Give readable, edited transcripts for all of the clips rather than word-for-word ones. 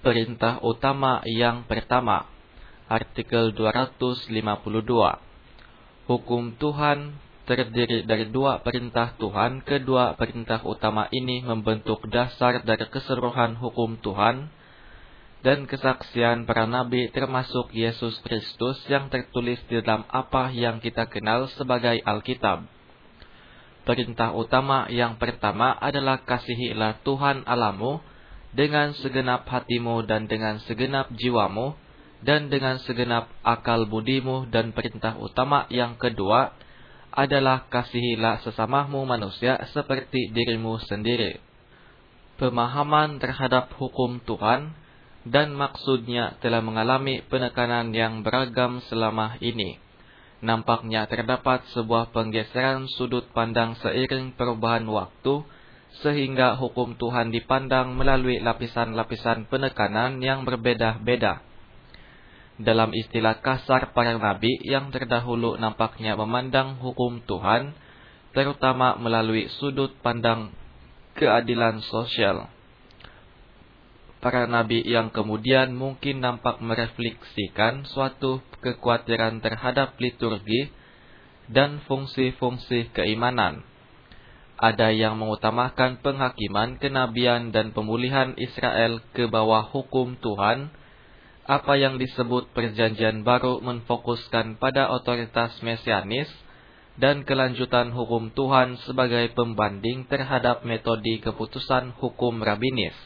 Perintah utama yang pertama, artikel 252. Hukum Tuhan terdiri dari dua perintah Tuhan. Kedua perintah utama ini membentuk dasar dari keseluruhan hukum Tuhan dan kesaksian para nabi termasuk Yesus Kristus yang tertulis di dalam apa yang kita kenal sebagai Alkitab. Perintah utama yang pertama adalah kasihilah Tuhan Allahmu dengan segenap hatimu dan dengan segenap jiwamu dan dengan segenap akal budimu, dan perintah utama yang kedua adalah kasihilah sesamamu manusia seperti dirimu sendiri. Pemahaman terhadap hukum Tuhan dan maksudnya telah mengalami penekanan yang beragam selama ini. Nampaknya terdapat sebuah penggeseran sudut pandang seiring perubahan waktu, sehingga hukum Tuhan dipandang melalui lapisan-lapisan penekanan yang berbeda-beda. Dalam istilah kasar para nabi yang terdahulu nampaknya memandang hukum Tuhan, terutama melalui sudut pandang keadilan sosial. Para nabi yang kemudian mungkin nampak merefleksikan suatu kekhawatiran terhadap liturgi dan fungsi-fungsi keimanan. Ada yang mengutamakan penghakiman, kenabian, dan pemulihan Israel ke bawah hukum Tuhan. Apa yang disebut Perjanjian Baru memfokuskan pada otoritas mesianis dan kelanjutan hukum Tuhan sebagai pembanding terhadap metode keputusan hukum rabinis.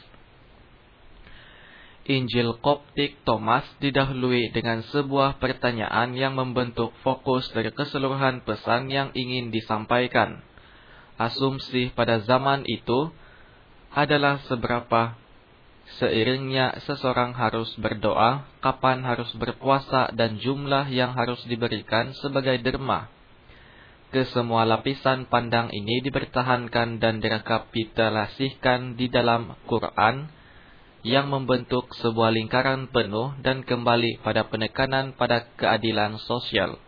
Injil Koptik Thomas didahului dengan sebuah pertanyaan yang membentuk fokus dari keseluruhan pesan yang ingin disampaikan. Asumsi pada zaman itu adalah seberapa seiringnya seseorang harus berdoa, kapan harus berpuasa, dan jumlah yang harus diberikan sebagai derma. Kesemua lapisan pandang ini dipertahankan dan direkapitulasikan di dalam Quran yang membentuk sebuah lingkaran penuh dan kembali pada penekanan pada keadilan sosial.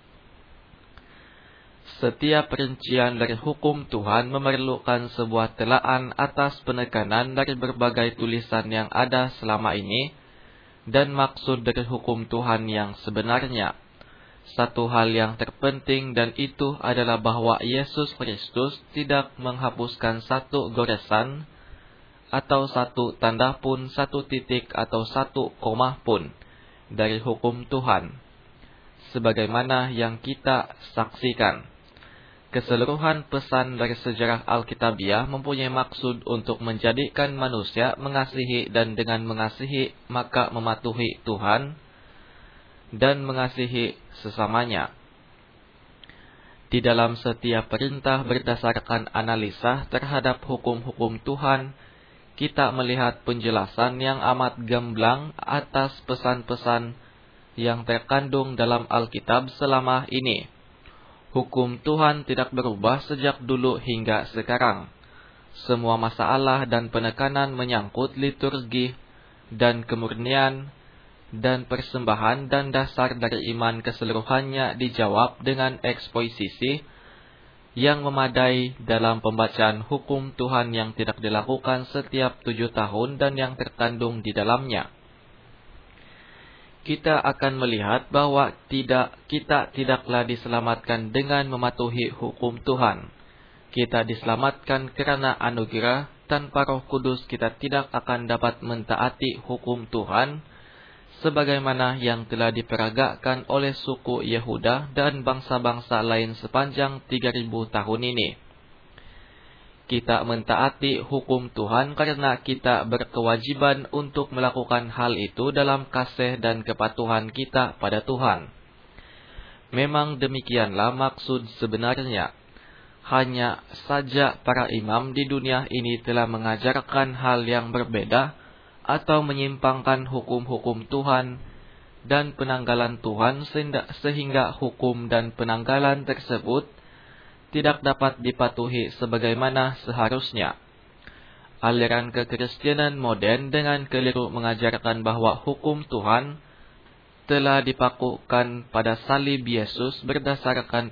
Setiap perincian dari hukum Tuhan memerlukan sebuah telaan atas penekanan dari berbagai tulisan yang ada selama ini dan maksud dari hukum Tuhan yang sebenarnya. Satu hal yang terpenting dan itu adalah bahwa Yesus Kristus tidak menghapuskan satu goresan atau satu tanda pun, satu titik atau satu koma pun dari hukum Tuhan, sebagaimana yang kita saksikan. Keseluruhan pesan dari sejarah Alkitabiah mempunyai maksud untuk menjadikan manusia mengasihi, dan dengan mengasihi maka mematuhi Tuhan dan mengasihi sesamanya. Di dalam setiap perintah berdasarkan analisa terhadap hukum-hukum Tuhan, kita melihat penjelasan yang amat gamblang atas pesan-pesan yang terkandung dalam Alkitab selama ini. Hukum Tuhan tidak berubah sejak dulu hingga sekarang. Semua masalah dan penekanan menyangkut liturgi dan kemurnian dan persembahan dan dasar dari iman keseluruhannya dijawab dengan eksposisi yang memadai dalam pembacaan hukum Tuhan yang tidak dilakukan setiap 7 tahun dan yang terkandung di dalamnya. Kita akan melihat bahwa kita tidaklah diselamatkan dengan mematuhi hukum Tuhan. Kita diselamatkan karena anugerah. Tanpa Roh Kudus kita tidak akan dapat mentaati hukum Tuhan, sebagaimana yang telah diperagakan oleh suku Yehuda dan bangsa-bangsa lain sepanjang 3000 tahun ini. Kita mentaati hukum Tuhan karena kita berkewajiban untuk melakukan hal itu dalam kasih dan kepatuhan kita pada Tuhan. Memang demikianlah maksud sebenarnya. Hanya saja para imam di dunia ini telah mengajarkan hal yang berbeda atau menyimpangkan hukum-hukum Tuhan dan penanggalan Tuhan sehingga hukum dan penanggalan tersebut tidak dapat dipatuhi sebagaimana seharusnya. Aliran kekristenan modern dengan keliru mengajarkan bahwa hukum Tuhan telah dipakukan pada salib Yesus berdasarkan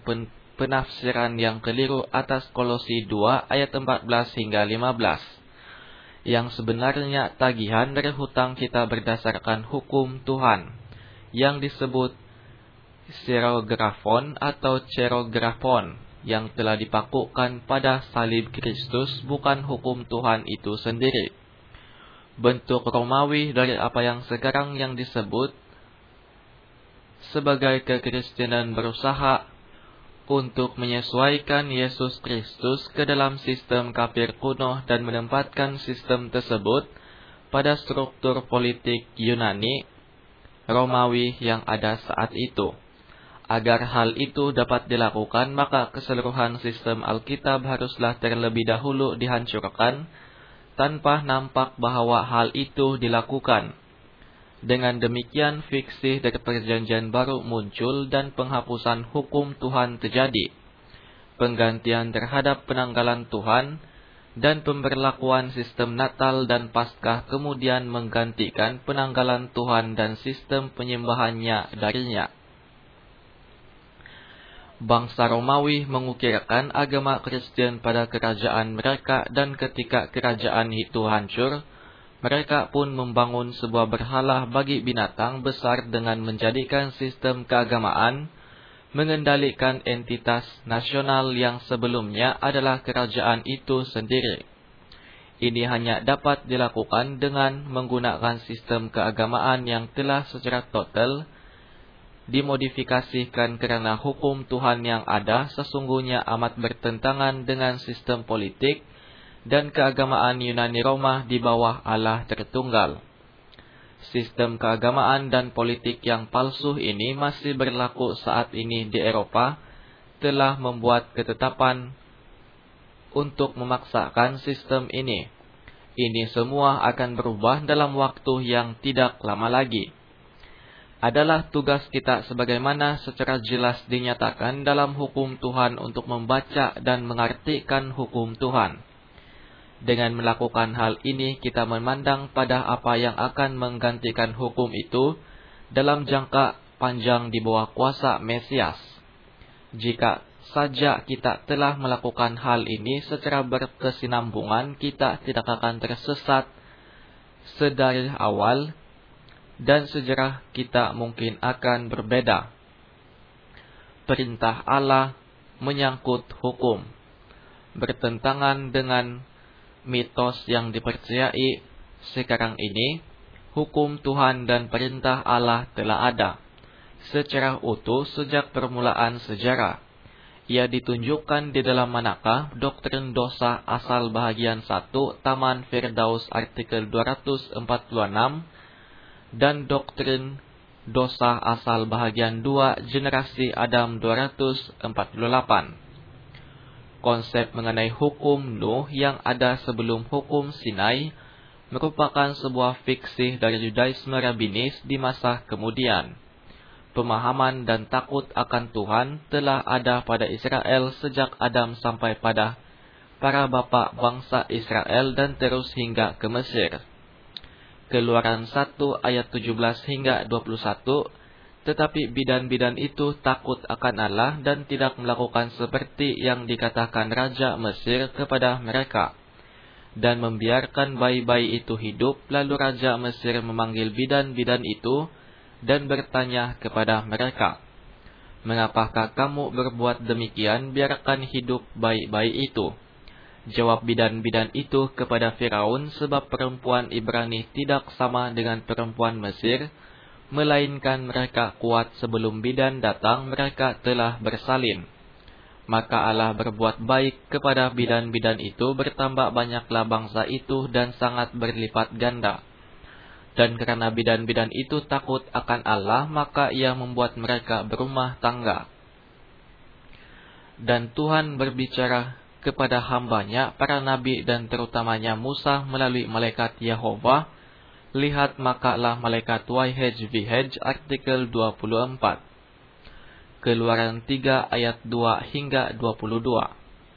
penafsiran yang keliru atas Kolose 2 ayat 14 hingga 15. yang sebenarnya tagihan dari hutang kita berdasarkan hukum Tuhan, yang disebut serografon atau cerografon, yang telah dipakukan pada salib Kristus, bukan hukum Tuhan itu sendiri. Bentuk Romawi dari apa yang sekarang yang disebut sebagai kekristenan berusaha untuk menyesuaikan Yesus Kristus ke dalam sistem kafir kuno dan menempatkan sistem tersebut pada struktur politik Yunani Romawi yang ada saat itu. Agar hal itu dapat dilakukan, maka keseluruhan sistem Alkitab haruslah terlebih dahulu dihancurkan tanpa nampak bahwa hal itu dilakukan. Dengan demikian, fiksi dari Perjanjian Baru muncul dan penghapusan hukum Tuhan terjadi. Penggantian terhadap penanggalan Tuhan dan pemberlakuan sistem Natal dan Paskah kemudian menggantikan penanggalan Tuhan dan sistem penyembahannya darinya. Bangsa Romawi mengukirkan agama Kristen pada kerajaan mereka, dan ketika kerajaan itu hancur, mereka pun membangun sebuah berhala bagi binatang besar dengan menjadikan sistem keagamaan mengendalikan entitas nasional yang sebelumnya adalah kerajaan itu sendiri. Ini hanya dapat dilakukan dengan menggunakan sistem keagamaan yang telah secara total dimodifikasikan, karena hukum Tuhan yang ada sesungguhnya amat bertentangan dengan sistem politik dan keagamaan Yunani Roma di bawah Allah Tritunggal. Sistem keagamaan dan politik yang palsu ini masih berlaku saat ini di Eropa, telah membuat ketetapan untuk memaksakan sistem ini. Ini semua akan berubah dalam waktu yang tidak lama lagi. Adalah tugas kita sebagaimana secara jelas dinyatakan dalam hukum Tuhan untuk membaca dan mengartikan hukum Tuhan. Dengan melakukan hal ini, kita memandang pada apa yang akan menggantikan hukum itu dalam jangka panjang di bawah kuasa Mesias. Jika saja kita telah melakukan hal ini secara berkesinambungan, kita tidak akan tersesat sedari awal, dan sejarah kita mungkin akan berbeda. Perintah Allah menyangkut hukum bertentangan dengan mitos yang dipercayai sekarang ini. Hukum Tuhan dan perintah Allah telah ada secara utuh sejak permulaan sejarah. Ia ditunjukkan di dalam manakah doktrin dosa asal bahagian 1 Taman Firdaus artikel 246 dan doktrin dosa asal bahagian 2 generasi Adam 248. Konsep mengenai hukum Nuh yang ada sebelum hukum Sinai merupakan sebuah fiksi dari Yudaisme Rabbinis di masa kemudian. Pemahaman dan takut akan Tuhan telah ada pada Israel sejak Adam sampai pada para bapa bangsa Israel dan terus hingga ke Mesir. Keluaran 1 ayat 17 hingga 21. Tetapi bidan-bidan itu takut akan Allah dan tidak melakukan seperti yang dikatakan Raja Mesir kepada mereka, dan membiarkan bayi-bayi itu hidup. Lalu Raja Mesir memanggil bidan-bidan itu dan bertanya kepada mereka, "Mengapakah kamu berbuat demikian? Biarkan hidup bayi-bayi itu." Jawab bidan-bidan itu kepada Firaun, "Sebab perempuan Ibrani tidak sama dengan perempuan Mesir, melainkan mereka kuat sebelum bidan datang, mereka telah bersalin." Maka Allah berbuat baik kepada bidan-bidan itu, bertambah banyaklah bangsa itu dan sangat berlipat ganda. Dan karena bidan-bidan itu takut akan Allah, maka Ia membuat mereka berumah tangga. Dan Tuhan berbicara kepada hambanya, para nabi dan terutamanya Musa melalui malaikat Yehova. Lihat, makalah malaikat YHWH artikel 24. Keluaran 3 ayat 2 hingga 22.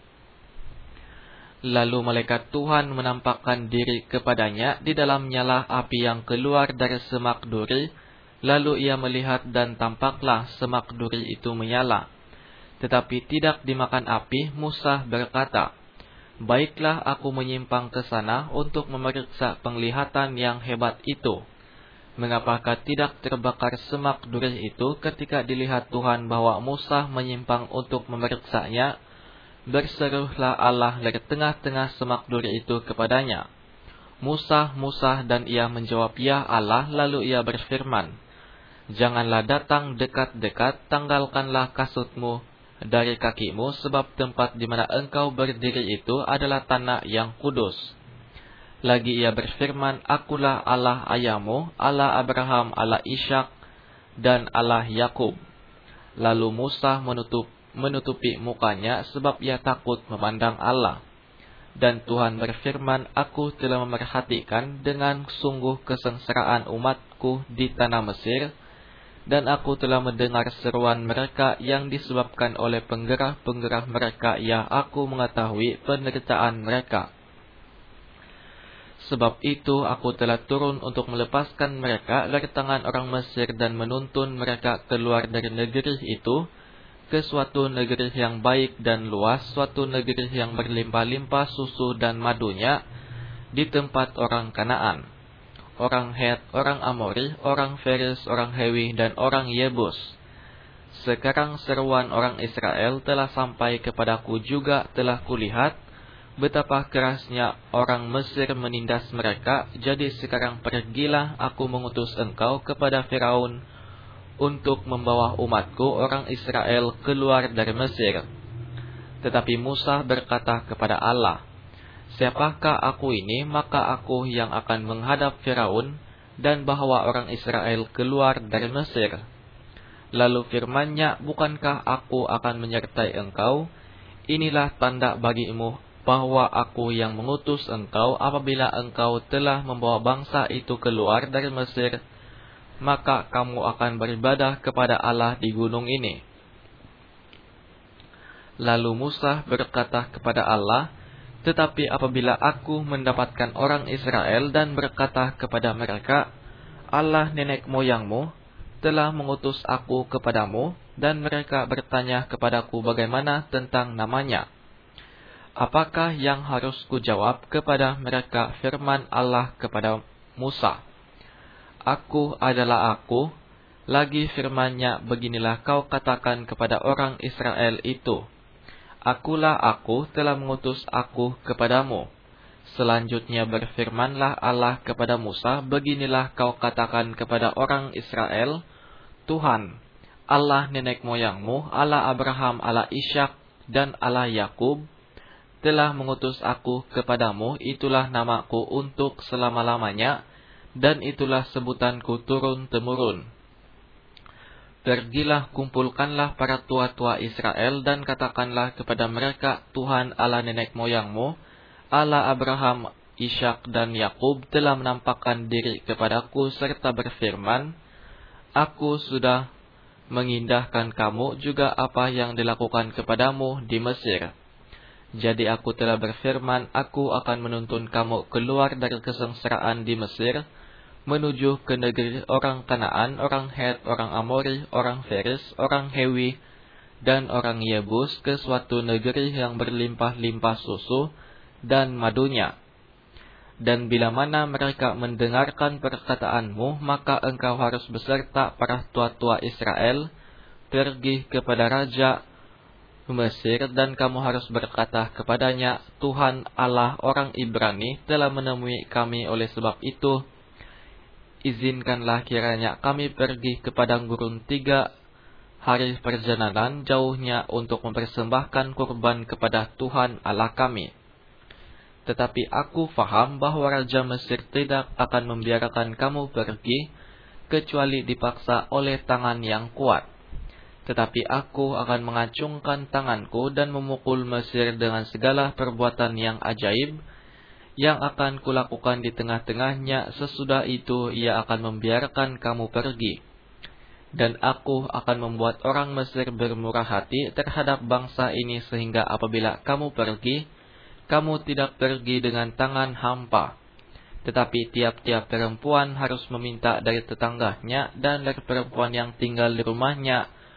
Lalu malaikat Tuhan menampakkan diri kepadanya, di dalam nyala api yang keluar dari semak duri. Lalu ia melihat dan tampaklah semak duri itu menyala, tetapi tidak dimakan api. Musa berkata, Baiklah aku menyimpang ke sana untuk memeriksa penglihatan yang hebat itu. Mengapakah tidak terbakar semak duri itu ketika dilihat Tuhan bahwa Musa menyimpang untuk memeriksanya? Berserulah Allah dari tengah-tengah semak duri itu kepadanya, Musa, Musa, dan ia menjawab, Ya Allah. Lalu ia berfirman, Janganlah datang dekat-dekat, tanggalkanlah kasutmu dari kakimu, sebab tempat di mana engkau berdiri itu adalah tanah yang kudus. Lagi ia berfirman, Akulah Allah ayahmu, Allah Abraham, Allah Ishak, dan Allah Yakub. Lalu Musa menutupi mukanya, sebab ia takut memandang Allah. Dan Tuhan berfirman, Aku telah memerhatikan dengan sungguh kesengsaraan umatku di tanah Mesir, dan aku telah mendengar seruan mereka yang disebabkan oleh penggerah-penggerah mereka, ya aku mengetahui penderitaan mereka. Sebab itu aku telah turun untuk melepaskan mereka dari tangan orang Mesir dan menuntun mereka keluar dari negeri itu ke suatu negeri yang baik dan luas, suatu negeri yang berlimpah-limpah susu dan madunya, di tempat orang Kanaan, orang Het, orang Amori, orang Feris, orang Hewi, dan orang Yebus. Sekarang seruan orang Israel telah sampai kepadaku juga, telah kulihat betapa kerasnya orang Mesir menindas mereka. Jadi sekarang pergilah, aku mengutus engkau kepada Firaun untuk membawa umatku orang Israel keluar dari Mesir. Tetapi Musa berkata kepada Allah, Siapakah aku ini, maka aku yang akan menghadap Firaun dan bawa orang Israel keluar dari Mesir. Lalu firman-Nya, Bukankah aku akan menyertai engkau? Inilah tanda bagimu bahwa aku yang mengutus engkau. Apabila engkau telah membawa bangsa itu keluar dari Mesir, maka kamu akan beribadah kepada Allah di gunung ini. Lalu Musa berkata kepada Allah, Tetapi apabila aku mendapatkan orang Israel dan berkata kepada mereka, Allah nenek moyangmu telah mengutus aku kepadamu, dan mereka bertanya kepadaku bagaimana tentang namanya, apakah yang harus kujawab kepada mereka? Firman Allah kepada Musa, Aku adalah aku. Lagi firman-Nya, Beginilah kau katakan kepada orang Israel itu, Akulah aku, telah mengutus aku kepadamu. Selanjutnya berfirmanlah Allah kepada Musa, Beginilah kau katakan kepada orang Israel, Tuhan, Allah nenek moyangmu, Allah Abraham, Allah Ishak, dan Allah Yakub, telah mengutus aku kepadamu. Itulah namaku untuk selama-lamanya, dan itulah sebutanku turun-temurun. Pergilah, kumpulkanlah para tua-tua Israel, dan katakanlah kepada mereka, Tuhan Allah nenek moyangmu, Allah Abraham, Ishak, dan Yakub telah menampakkan diri kepadaku, serta berfirman, Aku sudah mengindahkan kamu juga apa yang dilakukan kepadamu di Mesir. Jadi aku telah berfirman, Aku akan menuntun kamu keluar dari kesengsaraan di Mesir, menuju ke negeri orang Kanaan, orang Het, orang Amori, orang Feris, orang Hewi, dan orang Yebus, ke suatu negeri yang berlimpah-limpah susu dan madunya. Dan bila mana mereka mendengarkan perkataanmu, maka engkau harus beserta para tua-tua Israel pergi kepada Raja Mesir, dan kamu harus berkata kepadanya, Tuhan Allah orang Ibrani telah menemui kami, oleh sebab itu izinkanlah kiranya kami pergi ke padang gurun 3 hari perjalanan jauhnya untuk mempersembahkan kurban kepada Tuhan Allah kami. Tetapi aku faham bahwa Raja Mesir tidak akan membiarkan kamu pergi, kecuali dipaksa oleh tangan yang kuat. Tetapi aku akan mengacungkan tanganku dan memukul Mesir dengan segala perbuatan yang ajaib yang akan kulakukan di tengah-tengahnya. Sesudah itu ia akan membiarkan kamu pergi. Dan aku akan membuat orang Mesir bermurah hati terhadap bangsa ini, sehingga apabila kamu pergi, kamu tidak pergi dengan tangan hampa. Tetapi tiap-tiap perempuan harus meminta dari tetangganya dan dari perempuan yang tinggal di rumahnya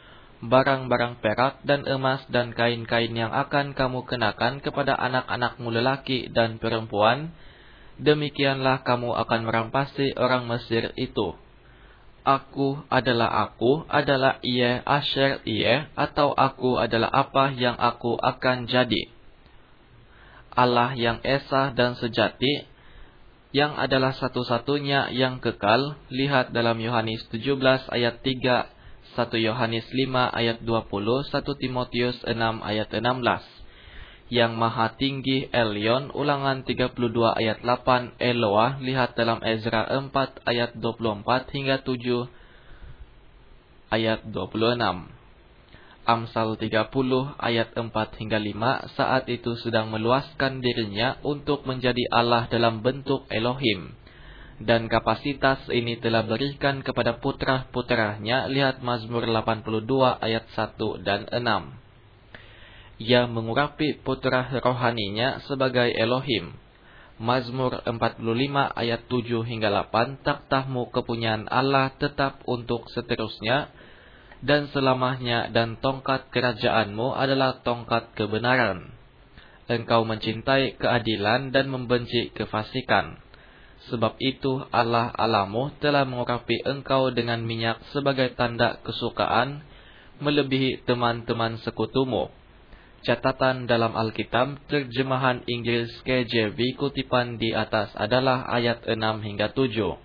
barang-barang perak dan emas dan kain-kain yang akan kamu kenakan kepada anak-anakmu lelaki dan perempuan, demikianlah kamu akan merampasi orang Mesir itu. Aku adalah Iye Asher Iye, atau aku adalah apa yang aku akan jadi. Allah yang esa dan sejati, yang adalah satu-satunya yang kekal. Lihat dalam Yohanes 17 ayat 3, 1 Yohanes 5 ayat 20, 1 Timotius 6 ayat 16. Yang maha tinggi Elyon, Ulangan 32 ayat 8, Eloah. Lihat dalam Ezra 4 ayat 24 hingga 7 ayat 26. Amsal 30 ayat 4 hingga 5, saat itu sedang meluaskan dirinya untuk menjadi Allah dalam bentuk Elohim. Dan kapasitas ini telah berikan kepada putra-putranya. Lihat Mazmur 82 ayat 1 dan 6. Ia mengurapi putra rohaninya sebagai Elohim. Mazmur 45 ayat 7 hingga 8, takhtamu kepunyaan Allah tetap untuk seterusnya dan selamanya, dan tongkat kerajaanmu adalah tongkat kebenaran. Engkau mencintai keadilan dan membenci kefasikan. Sebab itu Allah Allahmu telah mengurapi engkau dengan minyak sebagai tanda kesukaan, melebihi teman-teman sekutumu. Catatan dalam Alkitab terjemahan Inggris KJV kutipan di atas adalah ayat 6 hingga 7.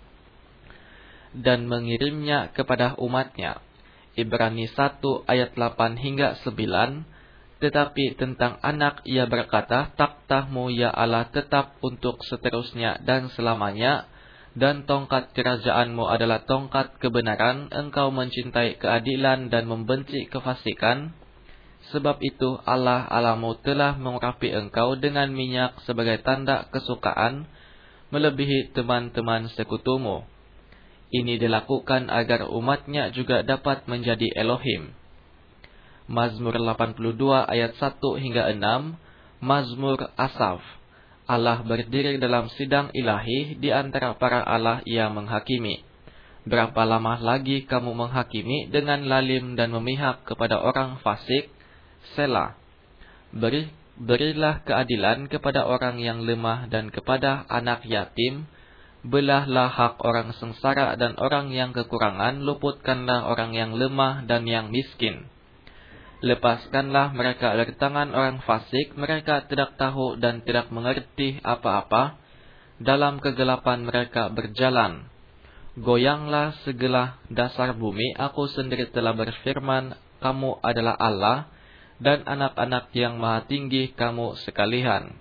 Dan mengirimnya kepada umatnya. Ibrani 1 ayat 8 hingga 9. Tetapi tentang anak ia berkata, takhtamu ya Allah tetap untuk seterusnya dan selamanya, dan tongkat kerajaanmu adalah tongkat kebenaran. Engkau mencintai keadilan dan membenci kefasikan. Sebab itu Allah Allahmu telah mengurapi engkau dengan minyak sebagai tanda kesukaan, melebihi teman-teman sekutumu. Ini dilakukan agar umatnya juga dapat menjadi Elohim. Mazmur 82 ayat 1 hingga 6. Mazmur Asaf. Allah berdiri dalam sidang ilahi, di antara para Allah ia menghakimi. Berapa lama lagi kamu menghakimi dengan lalim dan memihak kepada orang fasik? Selah. Berilah keadilan kepada orang yang lemah dan kepada anak yatim. Belahlah hak orang sengsara dan orang yang kekurangan. Luputkanlah orang yang lemah dan yang miskin. Lepaskanlah mereka dari tangan orang fasik. Mereka tidak tahu dan tidak mengerti apa-apa. Dalam kegelapan mereka berjalan. Goyanglah segala dasar bumi. Aku sendiri telah berfirman, kamu adalah Allah, dan anak-anak yang maha tinggi kamu sekalian.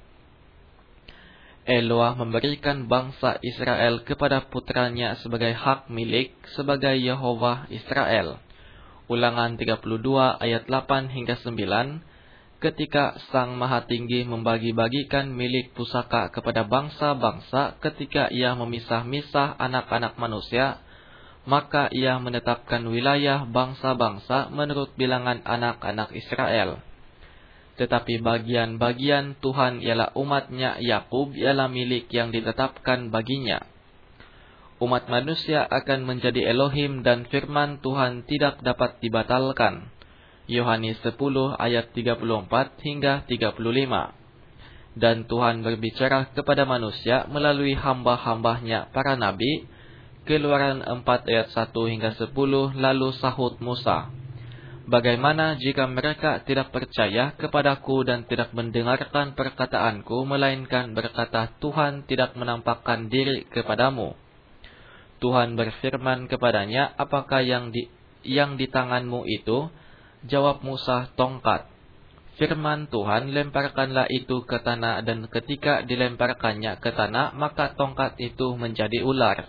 Eloah memberikan bangsa Israel kepada putranya sebagai hak milik, sebagai Yehova Israel. Ulangan 32 ayat 8 hingga 9. Ketika Sang Maha Tinggi membagi-bagikan milik pusaka kepada bangsa-bangsa, ketika ia memisah-misah anak-anak manusia, maka ia menetapkan wilayah bangsa-bangsa menurut bilangan anak-anak Israel. Tetapi bagian-bagian Tuhan ialah umatnya Yakub, ialah milik yang ditetapkan baginya. Umat manusia akan menjadi Elohim dan firman Tuhan tidak dapat dibatalkan. Yohanes 10 ayat 34 hingga 35. Dan Tuhan berbicara kepada manusia melalui hamba-hambanya para nabi. Keluaran 4 ayat 1 hingga 10. Lalu sahut Musa, bagaimana jika mereka tidak percaya kepadaku dan tidak mendengarkan perkataanku, melainkan berkata, Tuhan tidak menampakkan diri kepadamu. Tuhan berfirman kepadanya, apakah yang di tanganmu itu? Jawab Musa, tongkat. Firman Tuhan, lemparkanlah itu ke tanah, dan ketika dilemparkannya ke tanah, maka tongkat itu menjadi ular.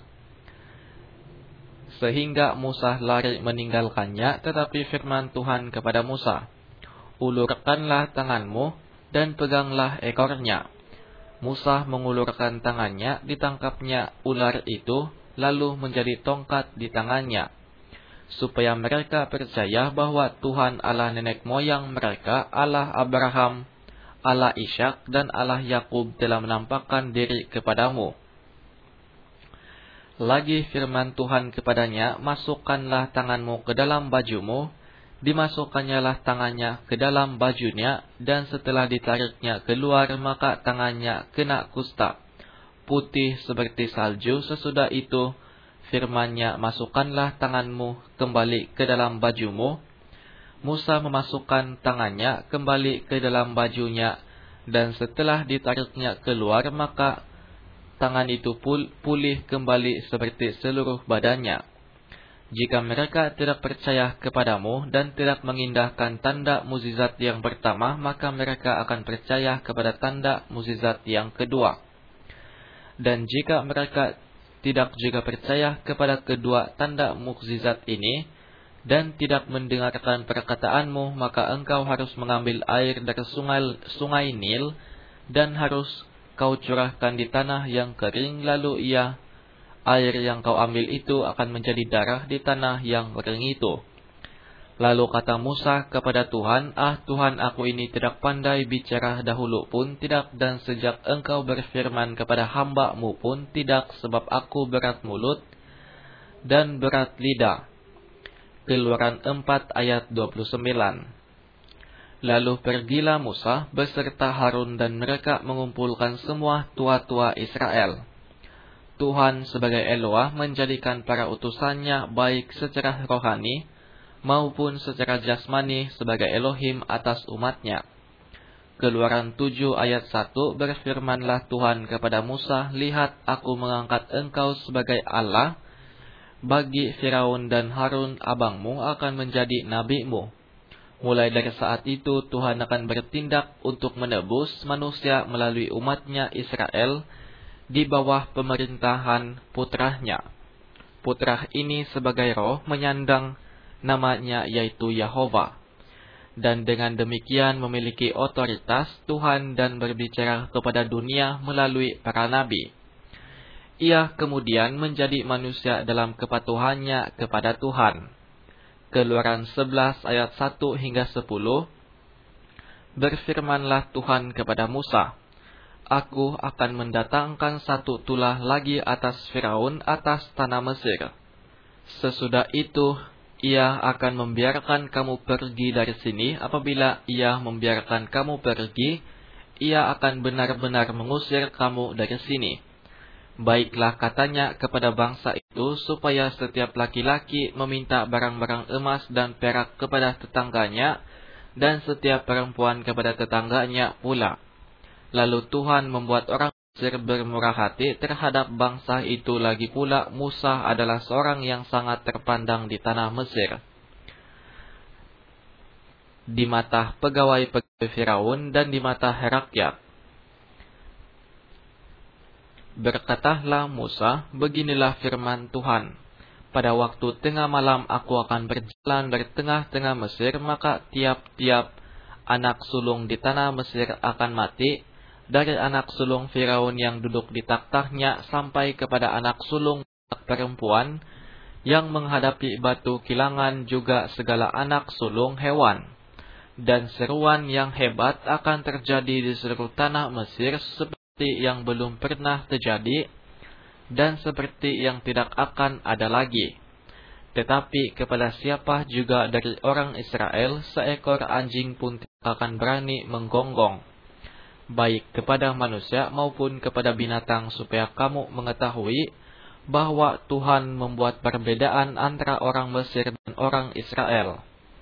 Sehingga Musa lari meninggalkannya, tetapi firman Tuhan kepada Musa, ulurkanlah tanganmu dan peganglah ekornya. Musa mengulurkan tangannya, ditangkapnya ular itu, lalu menjadi tongkat di tangannya. Supaya mereka percaya bahwa Tuhan Allah nenek moyang mereka, Allah Abraham, Allah Ishak, dan Allah Yakub telah menampakkan diri kepadamu. Lagi firman Tuhan kepadanya, masukkanlah tanganmu ke dalam bajumu, Dimasukkannya lah tangannya ke dalam bajunya, dan setelah ditariknya keluar, maka tangannya kena kusta, putih seperti salju. Sesudah itu firman-Nya, masukkanlah tanganmu kembali ke dalam bajumu. Musa memasukkan tangannya kembali ke dalam bajunya, dan setelah ditariknya keluar, maka tangan itu pulih kembali seperti seluruh badannya. Jika mereka tidak percaya kepadamu dan tidak mengindahkan tanda mukjizat yang pertama, maka mereka akan percaya kepada tanda mukjizat yang kedua. Dan jika mereka tidak juga percaya kepada kedua tanda mukjizat ini dan tidak mendengarkan perkataanmu, maka engkau harus mengambil air dari sungai Nil dan harus kau curahkan di tanah yang kering, lalu air yang kau ambil itu akan menjadi darah di tanah yang kering itu. Lalu kata Musa kepada Tuhan, Tuhan, aku ini tidak pandai bicara dahulu pun tidak, dan sejak engkau berfirman kepada hamba-Mu pun tidak, sebab aku berat mulut dan berat lidah. Keluaran 4 ayat 29. Lalu pergilah Musa beserta Harun dan mereka mengumpulkan semua tua-tua Israel. Tuhan sebagai Eloah menjadikan para utusannya baik secara rohani maupun secara jasmani sebagai Elohim atas umatnya. Keluaran 7 ayat 1, berfirmanlah Tuhan kepada Musa, lihat, aku mengangkat engkau sebagai Allah bagi Firaun, dan Harun abangmu akan menjadi nabimu. Mulai dari saat itu Tuhan akan bertindak untuk menebus manusia melalui umatnya Israel di bawah pemerintahan putranya. Putra ini sebagai roh menyandang namanya yaitu Yahova. Dan dengan demikian memiliki otoritas Tuhan dan berbicara kepada dunia melalui para nabi. Ia kemudian menjadi manusia dalam kepatuhannya kepada Tuhan. Keluaran 11 ayat 1 hingga 10. Berfirmanlah Tuhan kepada Musa, aku akan mendatangkan satu tulah lagi atas Firaun atas tanah Mesir. Sesudah itu ia akan membiarkan kamu pergi dari sini. Apabila ia membiarkan kamu pergi, ia akan benar-benar mengusir kamu dari sini. Baiklah, katanya kepada bangsa itu, supaya setiap laki-laki meminta barang-barang emas dan perak kepada tetangganya, dan setiap perempuan kepada tetangganya pula. Lalu Tuhan membuat orang Mesir bermurah hati terhadap bangsa itu. Lagi pula Musa adalah seorang yang sangat terpandang di tanah Mesir, di mata pegawai-pegawai Firaun dan di mata rakyat. Berkatalah Musa, beginilah firman Tuhan, pada waktu tengah malam aku akan berjalan dari tengah-tengah Mesir, maka tiap-tiap anak sulung di tanah Mesir akan mati, dari anak sulung Firaun yang duduk di takhta-Nya sampai kepada anak sulung perempuan yang menghadapi batu kilangan, juga segala anak sulung hewan. Dan seruan yang hebat akan terjadi di seluruh tanah Mesir, seperti yang belum pernah terjadi dan seperti yang tidak akan ada lagi. Tetapi kepada siapa juga dari orang Israel, seekor anjing pun tidak akan berani menggonggong, baik kepada manusia maupun kepada binatang, supaya kamu mengetahui bahwa Tuhan membuat perbedaan antara orang Mesir dan orang Israel.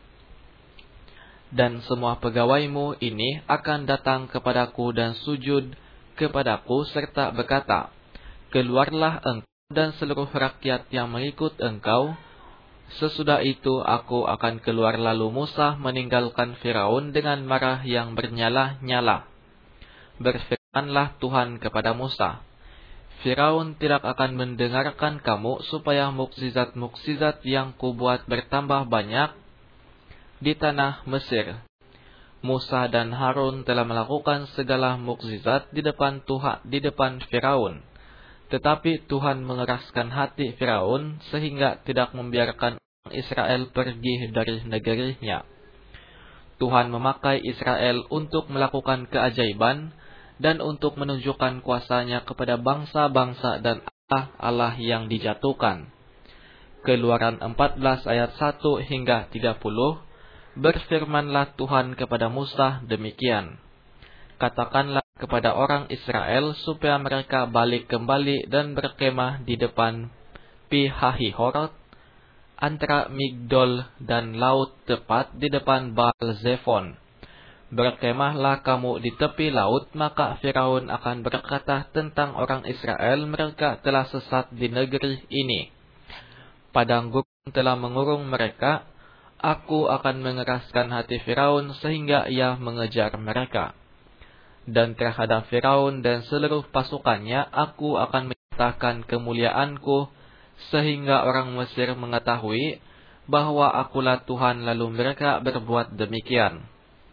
Dan semua pegawaimu ini akan datang kepadaku dan sujud kepadaku serta berkata, keluarlah engkau dan seluruh rakyat yang mengikut engkau. Sesudah itu aku akan keluar. Lalu Musa meninggalkan Firaun dengan marah yang bernyala-nyala. Berfirmanlah Tuhan kepada Musa, Firaun tidak akan mendengarkan kamu, supaya mukjizat-mukjizat yang kubuat bertambah banyak di tanah Mesir. Musa dan Harun telah melakukan segala mukjizat di depan Firaun. Tetapi Tuhan mengeraskan hati Firaun sehingga tidak membiarkan Israel pergi dari negerinya. Tuhan memakai Israel untuk melakukan keajaiban dan untuk menunjukkan kuasa-Nya kepada bangsa-bangsa dan Allah yang dijatuhkan. Keluaran 14 ayat 1 hingga 30. Berfirmanlah Tuhan kepada Musa demikian. Katakanlah kepada orang Israel supaya mereka balik kembali dan berkemah di depan Pi-hahirot, antara Migdol dan laut, tepat di depan Baal-Zephon. Berkemahlah kamu di tepi laut, maka Firaun akan berkata tentang orang Israel, mereka telah sesat di negeri ini. Padang gurun telah mengurung mereka. Aku akan mengeraskan hati Firaun sehingga ia mengejar mereka. Dan terhadap Firaun dan seluruh pasukannya, aku akan menyatakan kemuliaanku, sehingga orang Mesir mengetahui bahwa akulah Tuhan, lalu mereka berbuat demikian.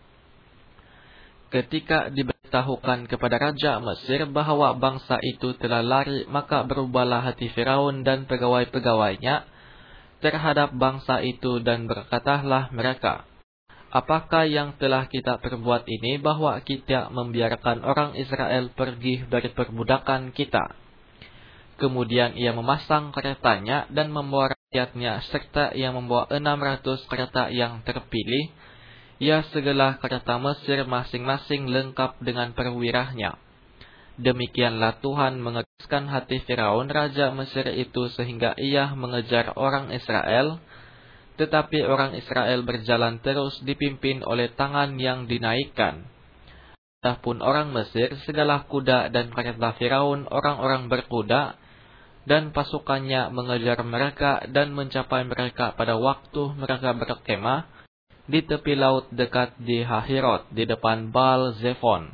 Ketika diberitahukan kepada Raja Mesir bahwa bangsa itu telah lari, maka berubahlah hati Firaun dan pegawai-pegawainya terhadap bangsa itu, dan berkatalah mereka, apakah yang telah kita perbuat ini, bahwa kita membiarkan orang Israel pergi dari perbudakan kita? Kemudian ia memasang keretanya dan membawa rakyatnya, serta ia membawa 600 kereta yang terpilih, ya segala kereta Mesir masing-masing lengkap dengan perwirahnya. Demikianlah Tuhan mengeraskan hati Firaun Raja Mesir itu sehingga ia mengejar orang Israel. Tetapi orang Israel berjalan terus dipimpin oleh tangan yang dinaikkan. Adapun orang Mesir, segala kuda dan kereta Firaun, orang-orang berkuda, dan pasukannya mengejar mereka dan mencapai mereka pada waktu mereka berkemah di tepi laut dekat di Hahirot, di depan Baal-Zephon.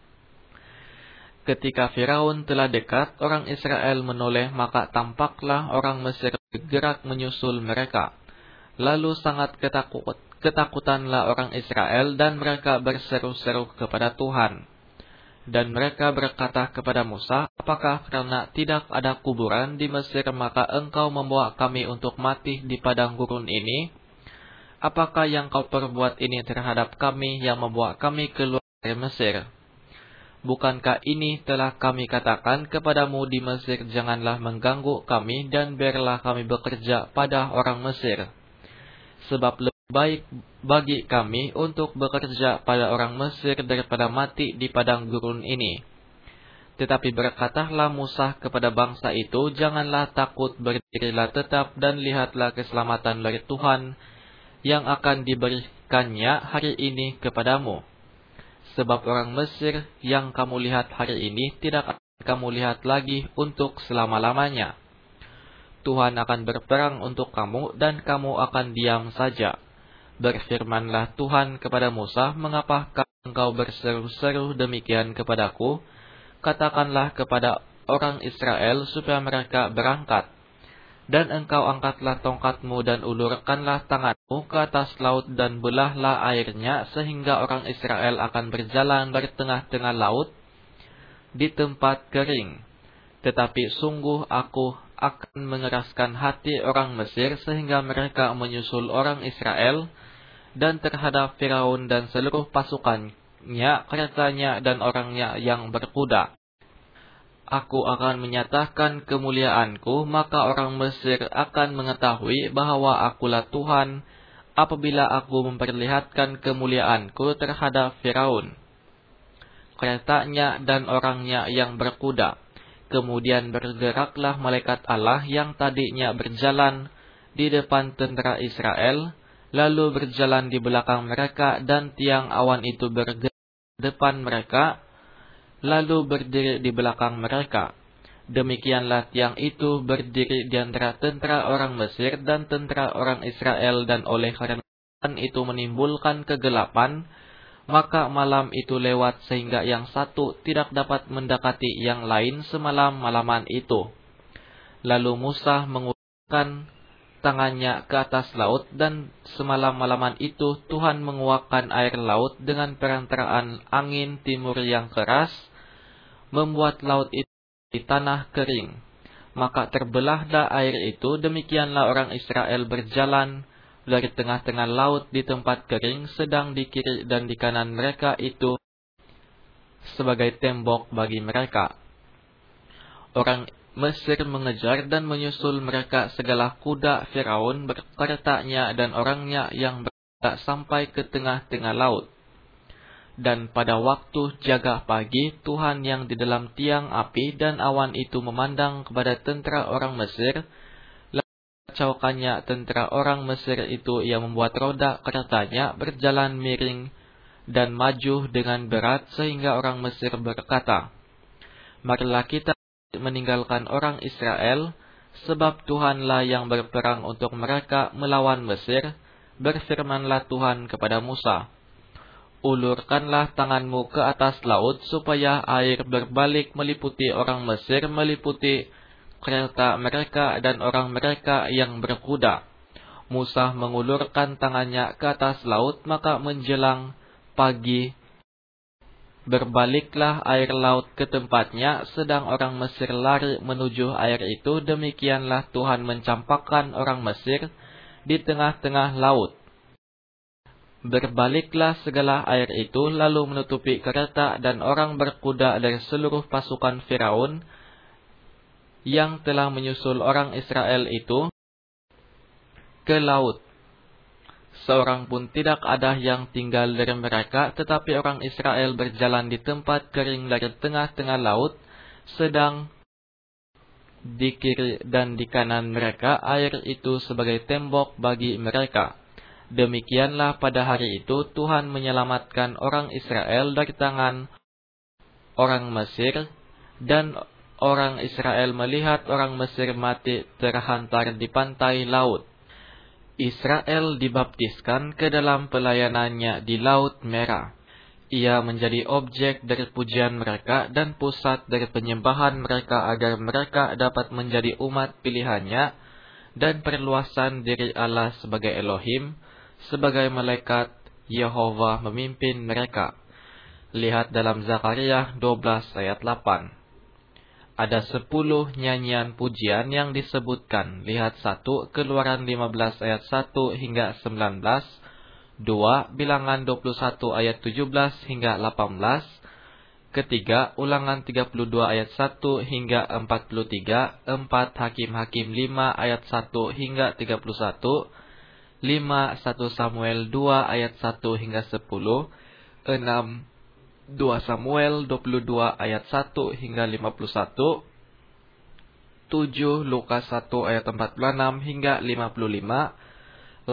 Ketika Firaun telah dekat, orang Israel menoleh, maka tampaklah orang Mesir bergerak menyusul mereka. Lalu sangat ketakutanlah orang Israel, dan mereka berseru-seru kepada Tuhan. Dan mereka berkata kepada Musa, apakah karena tidak ada kuburan di Mesir, maka engkau membawa kami untuk mati di padang gurun ini? Apakah yang kau perbuat ini terhadap kami yang membawa kami keluar dari Mesir? Bukankah ini telah kami katakan kepadamu di Mesir, janganlah mengganggu kami, dan biarlah kami bekerja pada orang Mesir? Sebab lebih baik bagi kami untuk bekerja pada orang Mesir daripada mati di padang gurun ini. Tetapi berkatalah Musa kepada bangsa itu, janganlah takut, berdirilah tetap dan lihatlah keselamatan dari Tuhan yang akan diberikannya hari ini kepadamu. Sebab orang Mesir yang kamu lihat hari ini tidak akan kamu lihat lagi untuk selama-lamanya. Tuhan akan berperang untuk kamu, dan kamu akan diam saja. Berfirmanlah Tuhan kepada Musa, mengapa engkau berseru-seru demikian kepadaku? Katakanlah kepada orang Israel supaya mereka berangkat. Dan engkau angkatlah tongkatmu dan ulurkanlah tanganmu ke atas laut dan belahlah airnya, sehingga orang Israel akan berjalan dari tengah-tengah laut di tempat kering. Tetapi sungguh aku akan mengeraskan hati orang Mesir sehingga mereka menyusul orang Israel, dan terhadap Firaun dan seluruh pasukannya, keretanya dan orangnya yang berkuda. Aku akan menyatakan kemuliaanku, maka orang Mesir akan mengetahui bahwa akulah Tuhan apabila aku memperlihatkan kemuliaanku terhadap Firaun, keretanya dan orangnya yang berkuda. Kemudian bergeraklah malaikat Allah yang tadinya berjalan di depan tentara Israel, lalu berjalan di belakang mereka, dan tiang awan itu bergerak di depan mereka, lalu berdiri di belakang mereka. Demikianlah tiang itu berdiri di antara tentara orang Mesir dan tentara orang Israel, dan oleh karena itu menimbulkan kegelapan, maka malam itu lewat sehingga yang satu tidak dapat mendekati yang lain semalam-malaman itu. Lalu Musa mengulurkan tangannya ke atas laut, dan semalam-malaman itu Tuhan menguakkan air laut dengan perantaraan angin timur yang keras, membuat laut itu di tanah kering. Maka terbelahlah air itu, demikianlah orang Israel berjalan dari tengah-tengah laut di tempat kering, sedang di kiri dan di kanan mereka itu sebagai tembok bagi mereka. Orang Mesir mengejar dan menyusul mereka segala kuda Firaun, keretanya dan orangnya yang sampai ke tengah-tengah laut. Dan pada waktu jaga pagi, Tuhan yang di dalam tiang api dan awan itu memandang kepada tentera orang Mesir, lalu kacaukannya tentera orang Mesir itu yang membuat roda keretanya berjalan miring dan maju dengan berat, sehingga orang Mesir berkata, "Marilah kita meninggalkan orang Israel, sebab Tuhanlah yang berperang untuk mereka melawan Mesir." Berfirmanlah Tuhan kepada Musa, "Ulurkanlah tanganmu ke atas laut, supaya air berbalik meliputi orang Mesir, meliputi kereta mereka dan orang mereka yang berkuda." Musa mengulurkan tangannya ke atas laut, maka menjelang pagi berbaliklah air laut ke tempatnya, sedang orang Mesir lari menuju air itu. Demikianlah Tuhan mencampakkan orang Mesir di tengah-tengah laut. Berbaliklah segala air itu, lalu menutupi kereta dan orang berkuda dari seluruh pasukan Firaun yang telah menyusul orang Israel itu ke laut. Seorang pun tidak ada yang tinggal dari mereka, tetapi orang Israel berjalan di tempat kering dari tengah-tengah laut, sedang di kiri dan di kanan mereka air itu sebagai tembok bagi mereka. Demikianlah pada hari itu Tuhan menyelamatkan orang Israel dari tangan orang Mesir, dan orang Israel melihat orang Mesir mati terhantar di pantai laut. Israel dibaptiskan ke dalam pelayanannya di Laut Merah. Ia menjadi objek dari pujian mereka dan pusat dari penyembahan mereka, agar mereka dapat menjadi umat pilihannya dan perluasan diri Allah sebagai Elohim, sebagai malaikat Yehova memimpin mereka. Lihat dalam Zakaria 12 ayat 8. Ada 10 nyanyian pujian yang disebutkan. Lihat 1 Keluaran 15 ayat 1 hingga 19, 2 Bilangan 21 ayat 17 hingga 18, ketiga Ulangan 32 ayat 1 hingga 43, 4 Hakim-Hakim 5 ayat 1 hingga 31, 5 1 Samuel 2 ayat 1 hingga 10, 6 2 Samuel 22 ayat 1 hingga 51, 7 Lukas 1 ayat 46 hingga 55,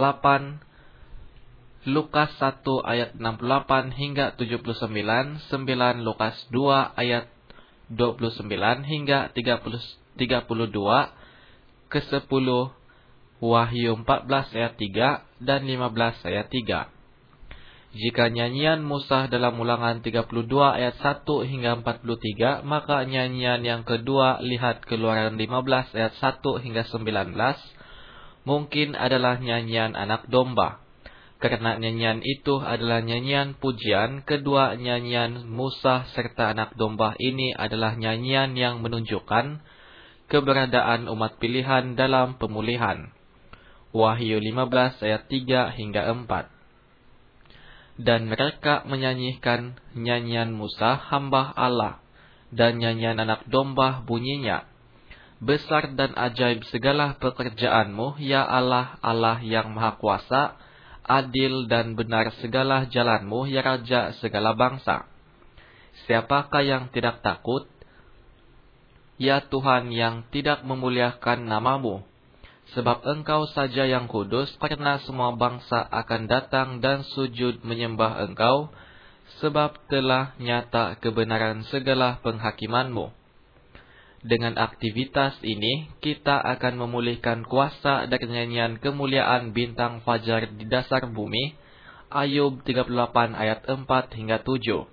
8 Lukas 1 ayat 68 hingga 79, 9 Lukas 2 ayat 29 hingga 32, ke-10 Wahyu 14 ayat 3 dan 15 ayat 3. Jika nyanyian Musa dalam Ulangan 32 ayat 1 hingga 43, maka nyanyian yang kedua, lihat Keluaran 15 ayat 1 hingga 19, mungkin adalah nyanyian anak domba. Karena nyanyian itu adalah nyanyian pujian, kedua nyanyian Musa serta anak domba ini adalah nyanyian yang menunjukkan keberadaan umat pilihan dalam pemulihan. Wahyu 15 ayat 3 hingga 4. Dan mereka menyanyikan nyanyian Musa hamba Allah, dan nyanyian anak domba bunyinya, "Besar dan ajaib segala pekerjaanmu, ya Allah, Allah yang maha kuasa, adil dan benar segala jalanmu, ya Raja segala bangsa. Siapakah yang tidak takut, ya Tuhan, yang tidak memuliakan namamu? Sebab Engkau saja yang kudus, karena semua bangsa akan datang dan sujud menyembah Engkau, sebab telah nyata kebenaran segala penghakimanmu." Dengan aktivitas ini, kita akan memulihkan kuasa dari nyanyian kemuliaan bintang fajar di dasar bumi, Ayub 38 ayat 4 hingga 7.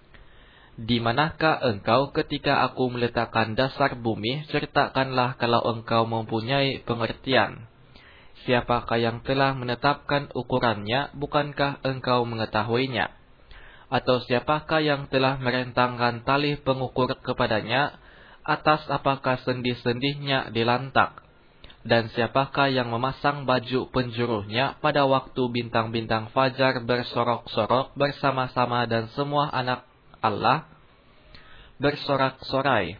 Di manakah engkau ketika aku meletakkan dasar bumi? Ceritakanlah kalau engkau mempunyai pengertian. Siapakah yang telah menetapkan ukurannya? Bukankah engkau mengetahuinya? Atau siapakah yang telah merentangkan tali pengukur kepadanya? Atas apakah sendi-sendinya dilantak? Dan siapakah yang memasang baju penjuruhnya pada waktu bintang-bintang fajar bersorok-sorok bersama-sama dan semua anak Allah bersorak-sorai?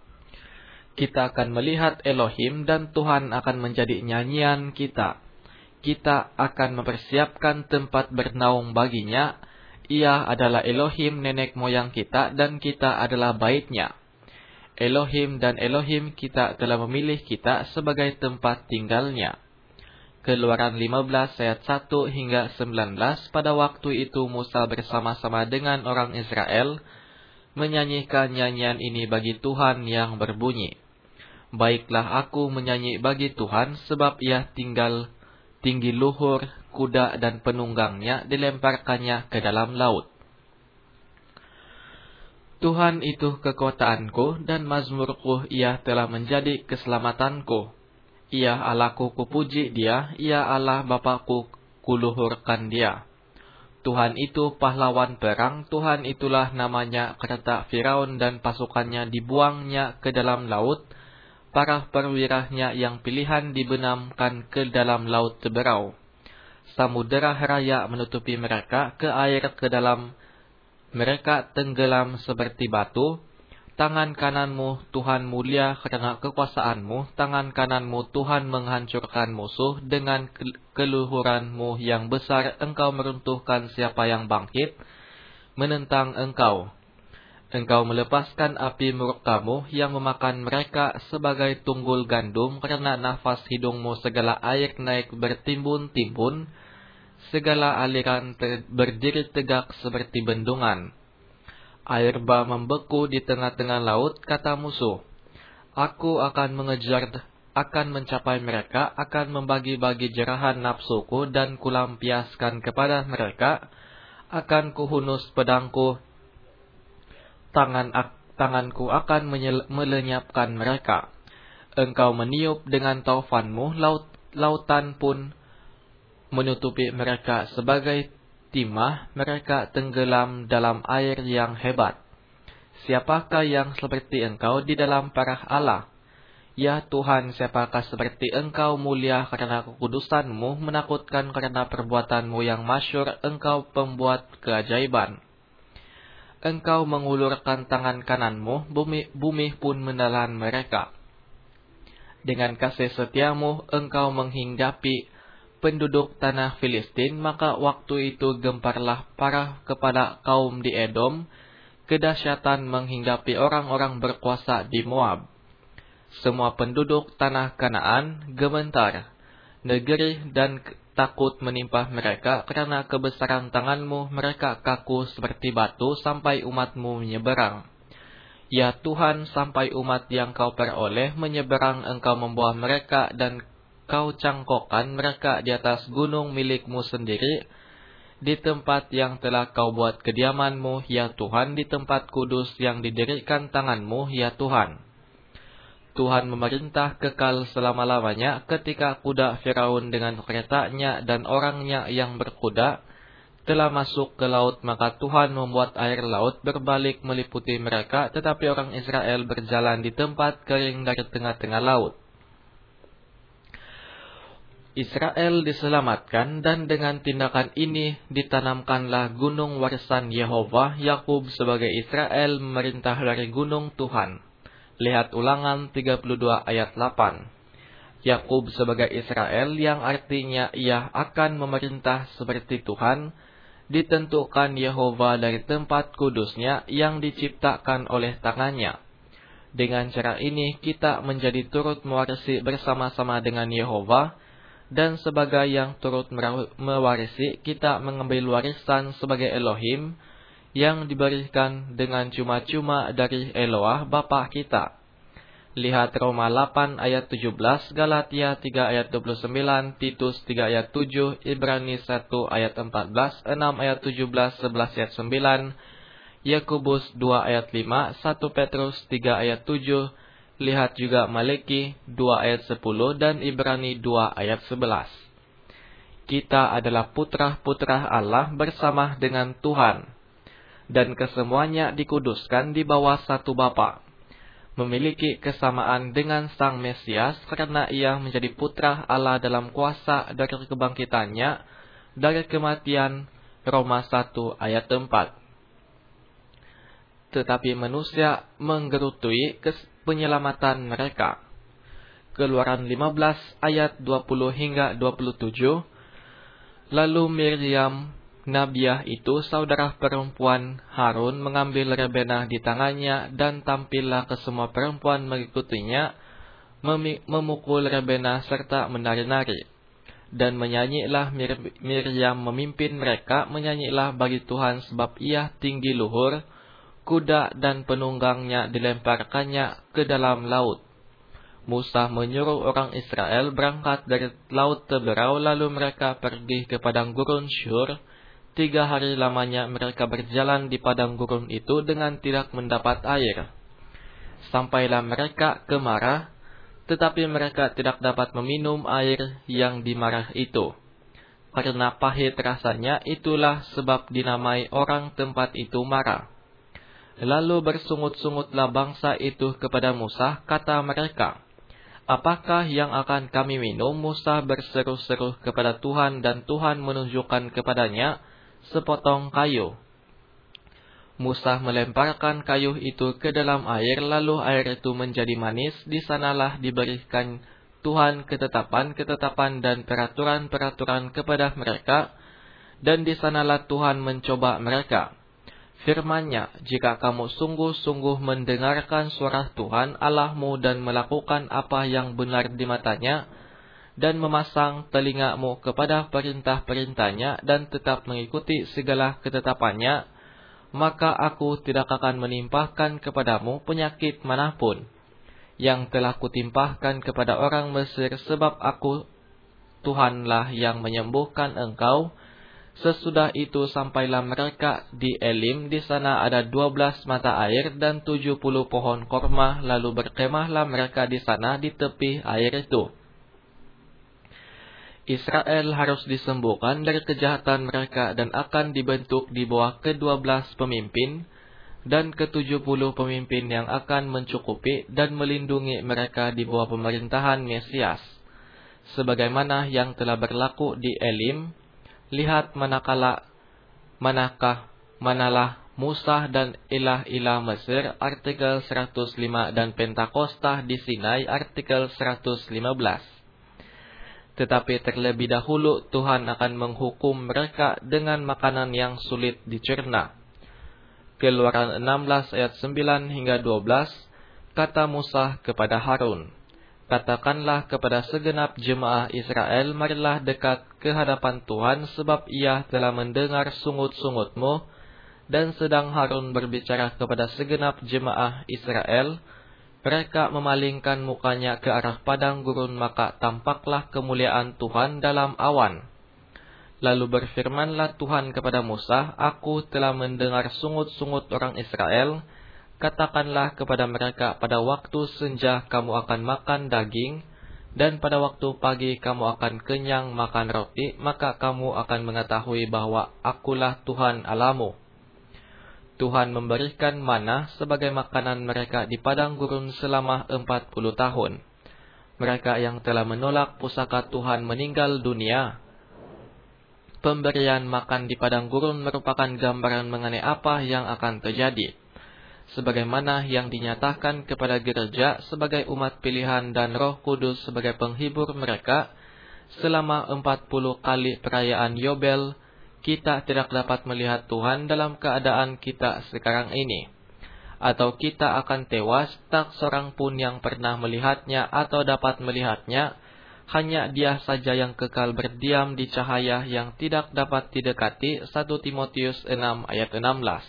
Kita akan melihat Elohim dan Tuhan akan menjadi nyanyian kita. kita akan mempersiapkan tempat bernaung baginya. Ia adalah Elohim nenek moyang kita dan kita adalah bait-Nya. Elohim dan Elohim kita telah memilih kita sebagai tempat tinggal-Nya. Keluaran 15 ayat 1 hingga 19. Pada waktu itu Musa bersama-sama dengan orang Israel menyanyikan nyanyian ini bagi Tuhan yang berbunyi, baiklah aku menyanyi bagi Tuhan, sebab Ia tinggi luhur, kuda dan penunggangnya dilemparkannya ke dalam laut. Tuhan itu kekuasaanku dan mazmurku, Ia telah menjadi keselamatanku. Ia Allahku, kupuji Dia, Ia Allah Bapakku, kuluhurkan Dia. Tuhan itu pahlawan perang, Tuhan itulah namanya. Kereta Firaun dan pasukannya dibuangnya ke dalam laut, para perwiranya yang pilihan dibenamkan ke dalam laut seberau. Samudera raya menutupi mereka, ke air ke dalam mereka tenggelam seperti batu. Tangan kananmu Tuhan mulia karena kekuasaanmu, tangan kananmu Tuhan menghancurkan musuh, dengan keluhuranmu yang besar engkau meruntuhkan siapa yang bangkit menentang engkau. Engkau melepaskan api murkamu yang memakan mereka sebagai tunggul gandum, karena nafas hidungmu segala air naik bertimbun-timbun, segala aliran berdiri tegak seperti bendungan. Air bah membeku di tengah-tengah laut, kata musuh. Aku akan akan mencapai mereka, akan membagi-bagi jerahan nafsuku dan kulampiaskan kepada mereka, akan kuhunus pedangku, tanganku akan melenyapkan mereka. Engkau meniup dengan taufanmu, lautan pun menutupi mereka sebagai timah, mereka tenggelam dalam air yang hebat. Siapakah yang seperti engkau di dalam para Allah? Ya Tuhan, siapakah seperti engkau, mulia karena kekudusanmu, menakutkan karena perbuatanmu yang masyhur, engkau pembuat keajaiban. Engkau mengulurkan tangan kananmu, bumi pun menelan mereka. Dengan kasih setiamu engkau menghinggapi penduduk tanah Filistin, maka waktu itu gemparlah parah kepada kaum di Edom, kedahsyatan menghinggapi orang-orang berkuasa di Moab. Semua penduduk tanah Kanaan gemetar, negeri dan takut menimpa mereka, karena kebesaran tanganmu mereka kaku seperti batu, sampai umatmu menyeberang. Ya Tuhan, sampai umat yang kau peroleh menyeberang, engkau membawa mereka dan kau cangkokkan mereka di atas gunung milikmu sendiri, di tempat yang telah kau buat kediamanmu, ya Tuhan, di tempat kudus yang didirikan tanganmu, ya Tuhan. Tuhan memerintah kekal selama-lamanya. Ketika kuda Firaun dengan keretanya dan orangnya yang berkuda telah masuk ke laut, maka Tuhan membuat air laut berbalik meliputi mereka, tetapi orang Israel berjalan di tempat kering dari tengah-tengah laut. Israel diselamatkan, dan dengan tindakan ini ditanamkanlah gunung warisan Yehova. Yakub sebagai Israel memerintah dari gunung Tuhan. Lihat Ulangan 32 ayat 8. Yakub sebagai Israel, yang artinya ia akan memerintah seperti Tuhan, ditentukan Yehova dari tempat kudusnya yang diciptakan oleh tangannya. Dengan cara ini kita menjadi turut mewarisi bersama-sama dengan Yehova, dan sebagai yang turut mewarisi, kita mengambil warisan sebagai Elohim yang diberikan dengan cuma-cuma dari Eloah Bapa kita. Lihat Roma 8 ayat 17, Galatia 3 ayat 29, Titus 3 ayat 7, Ibrani 1 ayat 14, 6 ayat 17, 11 ayat 9, Yakobus 2 ayat 5, 1 Petrus 3 ayat 7, lihat juga Maleki 2 ayat 10 dan Ibrani 2 ayat 11. Kita adalah putra-putra Allah bersama dengan Tuhan, dan kesemuanya dikuduskan di bawah satu Bapa, memiliki kesamaan dengan Sang Mesias, karena ia menjadi putra Allah dalam kuasa dari kebangkitannya dari kematian. Roma 1 ayat 4. Tetapi manusia menggerutui penyelamatan mereka. Keluaran 15 ayat 20 hingga 27. Lalu Miriam, Nabiah itu, saudara perempuan Harun, mengambil rebenah di tangannya, dan tampillah ke semua perempuan mengikutinya, memukul rebenah serta menari-nari. Dan menyanyilah Miriam memimpin mereka, menyanyilah bagi Tuhan sebab Ia tinggi luhur, kuda dan penunggangnya dilemparkannya ke dalam laut. Musa menyuruh orang Israel berangkat dari laut Teberau, lalu mereka pergi ke padang gurun Syur. 3 hari lamanya mereka berjalan di padang gurun itu dengan tidak mendapat air. Sampailah mereka ke Marah, tetapi mereka tidak dapat meminum air yang di Marah itu. Karena pahit rasanya, itulah sebab dinamai orang tempat itu Marah. Lalu bersungut-sungutlah bangsa itu kepada Musa, kata mereka, "Apakah yang akan kami minum?" Musa berseru-seru kepada Tuhan, dan Tuhan menunjukkan kepadanya sepotong kayu. Musa melemparkan kayu itu ke dalam air, lalu air itu menjadi manis. Di sanalah diberikan Tuhan ketetapan-ketetapan dan peraturan-peraturan kepada mereka, dan di sanalah Tuhan mencoba mereka. Firman-Nya, "Jika kamu sungguh-sungguh mendengarkan suara Tuhan Allahmu dan melakukan apa yang benar di matanya, dan memasang telingamu kepada perintah-perintahnya dan tetap mengikuti segala ketetapannya, maka aku tidak akan menimpahkan kepadamu penyakit manapun yang telah kutimpahkan kepada orang Mesir, sebab aku Tuhanlah yang menyembuhkan engkau." Sesudah itu sampailah mereka di Elim. Di sana ada 12 mata air dan 70 pohon korma. Lalu berkemahlah mereka di sana di tepi air itu. Israel harus disembuhkan dari kejahatan mereka dan akan dibentuk di bawah ke-12 pemimpin dan ke-70 pemimpin yang akan mencukupi dan melindungi mereka di bawah pemerintahan Mesias. Sebagaimana yang telah berlaku di Elim. Lihat manalah Musa dan ilah-ilah Mesir, artikel 105, dan Pentakostah di Sinai, artikel 115. Tetapi terlebih dahulu Tuhan akan menghukum mereka dengan makanan yang sulit dicerna. Keluaran 16 ayat 9 hingga 12, kata Musa kepada Harun, "Katakanlah kepada segenap jemaah Israel, marilah dekat ke hadapan Tuhan, sebab Ia telah mendengar sungut-sungutmu." Dan sedang Harun berbicara kepada segenap jemaah Israel, mereka memalingkan mukanya ke arah padang gurun, maka tampaklah kemuliaan Tuhan dalam awan. Lalu berfirmanlah Tuhan kepada Musa, "Aku telah mendengar sungut-sungut orang Israel. Katakanlah kepada mereka, pada waktu senja kamu akan makan daging, dan pada waktu pagi kamu akan kenyang makan roti, maka kamu akan mengetahui bahwa akulah Tuhan Allahmu." Tuhan memberikan mana sebagai makanan mereka di padang gurun selama 40 tahun. Mereka yang telah menolak pusaka Tuhan meninggal dunia. Pemberian makan di padang gurun merupakan gambaran mengenai apa yang akan terjadi, sebagaimana yang dinyatakan kepada gereja sebagai umat pilihan dan Roh Kudus sebagai penghibur mereka. Selama 40 kali perayaan Yobel, kita tidak dapat melihat Tuhan dalam keadaan kita sekarang ini, atau kita akan tewas. Tak seorang pun yang pernah melihatnya atau dapat melihatnya, hanya Dia saja yang kekal berdiam di cahaya yang tidak dapat didekati. 1 Timotius 6 ayat 16.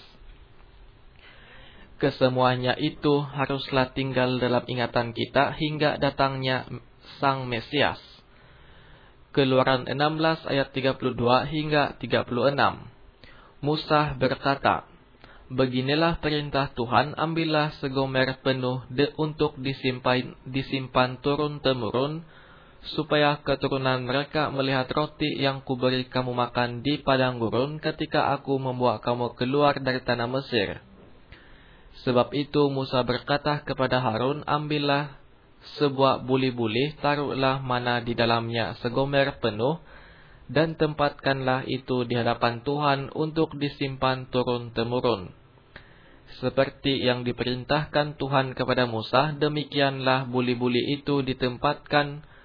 Kesemuanya itu haruslah tinggal dalam ingatan kita hingga datangnya Sang Mesias. Keluaran 16 ayat 32 hingga 36. Musa berkata, "Beginilah perintah Tuhan, ambillah segomer penuh untuk disimpan turun-temurun, supaya keturunan mereka melihat roti yang kuberi kamu makan di padang gurun ketika aku membawa kamu keluar dari tanah Mesir." Sebab itu Musa berkata kepada Harun, "Ambillah sebuah buli-buli, taruhlah mana di dalamnya segomer penuh, dan tempatkanlah itu di hadapan Tuhan untuk disimpan turun-temurun." Seperti yang diperintahkan Tuhan kepada Musa, demikianlah buli-buli itu ditempatkan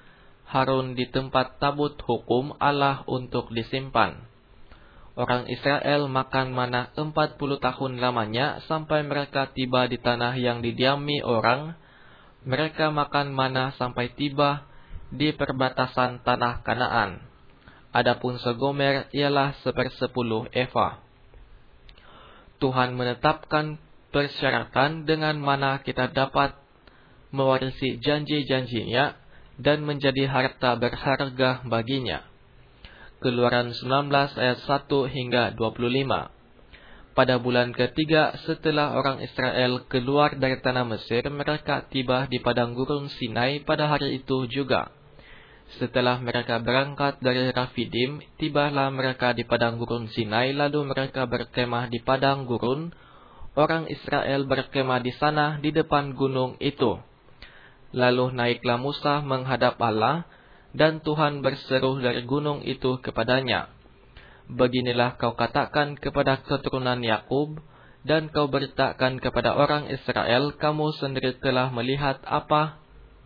Harun di tempat tabut hukum Allah untuk disimpan. Orang Israel makan mana 40 tahun lamanya sampai mereka tiba di tanah yang didiami orang. Mereka makan mana sampai tiba di perbatasan tanah Kanaan. Adapun segomer ialah 1/10 eva. Tuhan menetapkan persyaratan dengan mana kita dapat mewarisi janji-janjinya dan menjadi harta berharga baginya. Keluaran 19 ayat 1 hingga 25. Pada bulan ketiga setelah orang Israel keluar dari tanah Mesir, mereka tiba di padang gurun Sinai pada hari itu juga. Setelah mereka berangkat dari Rafidim, tibalah mereka di padang gurun Sinai, lalu mereka berkemah di padang gurun. Orang Israel berkemah di sana di depan gunung itu. Lalu naiklah Musa menghadap Allah, dan Tuhan berseru dari gunung itu kepadanya, "Beginilah kau katakan kepada keturunan Yakub, dan kau beritakan kepada orang Israel, kamu sendiri telah melihat apa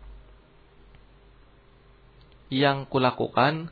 yang kulakukan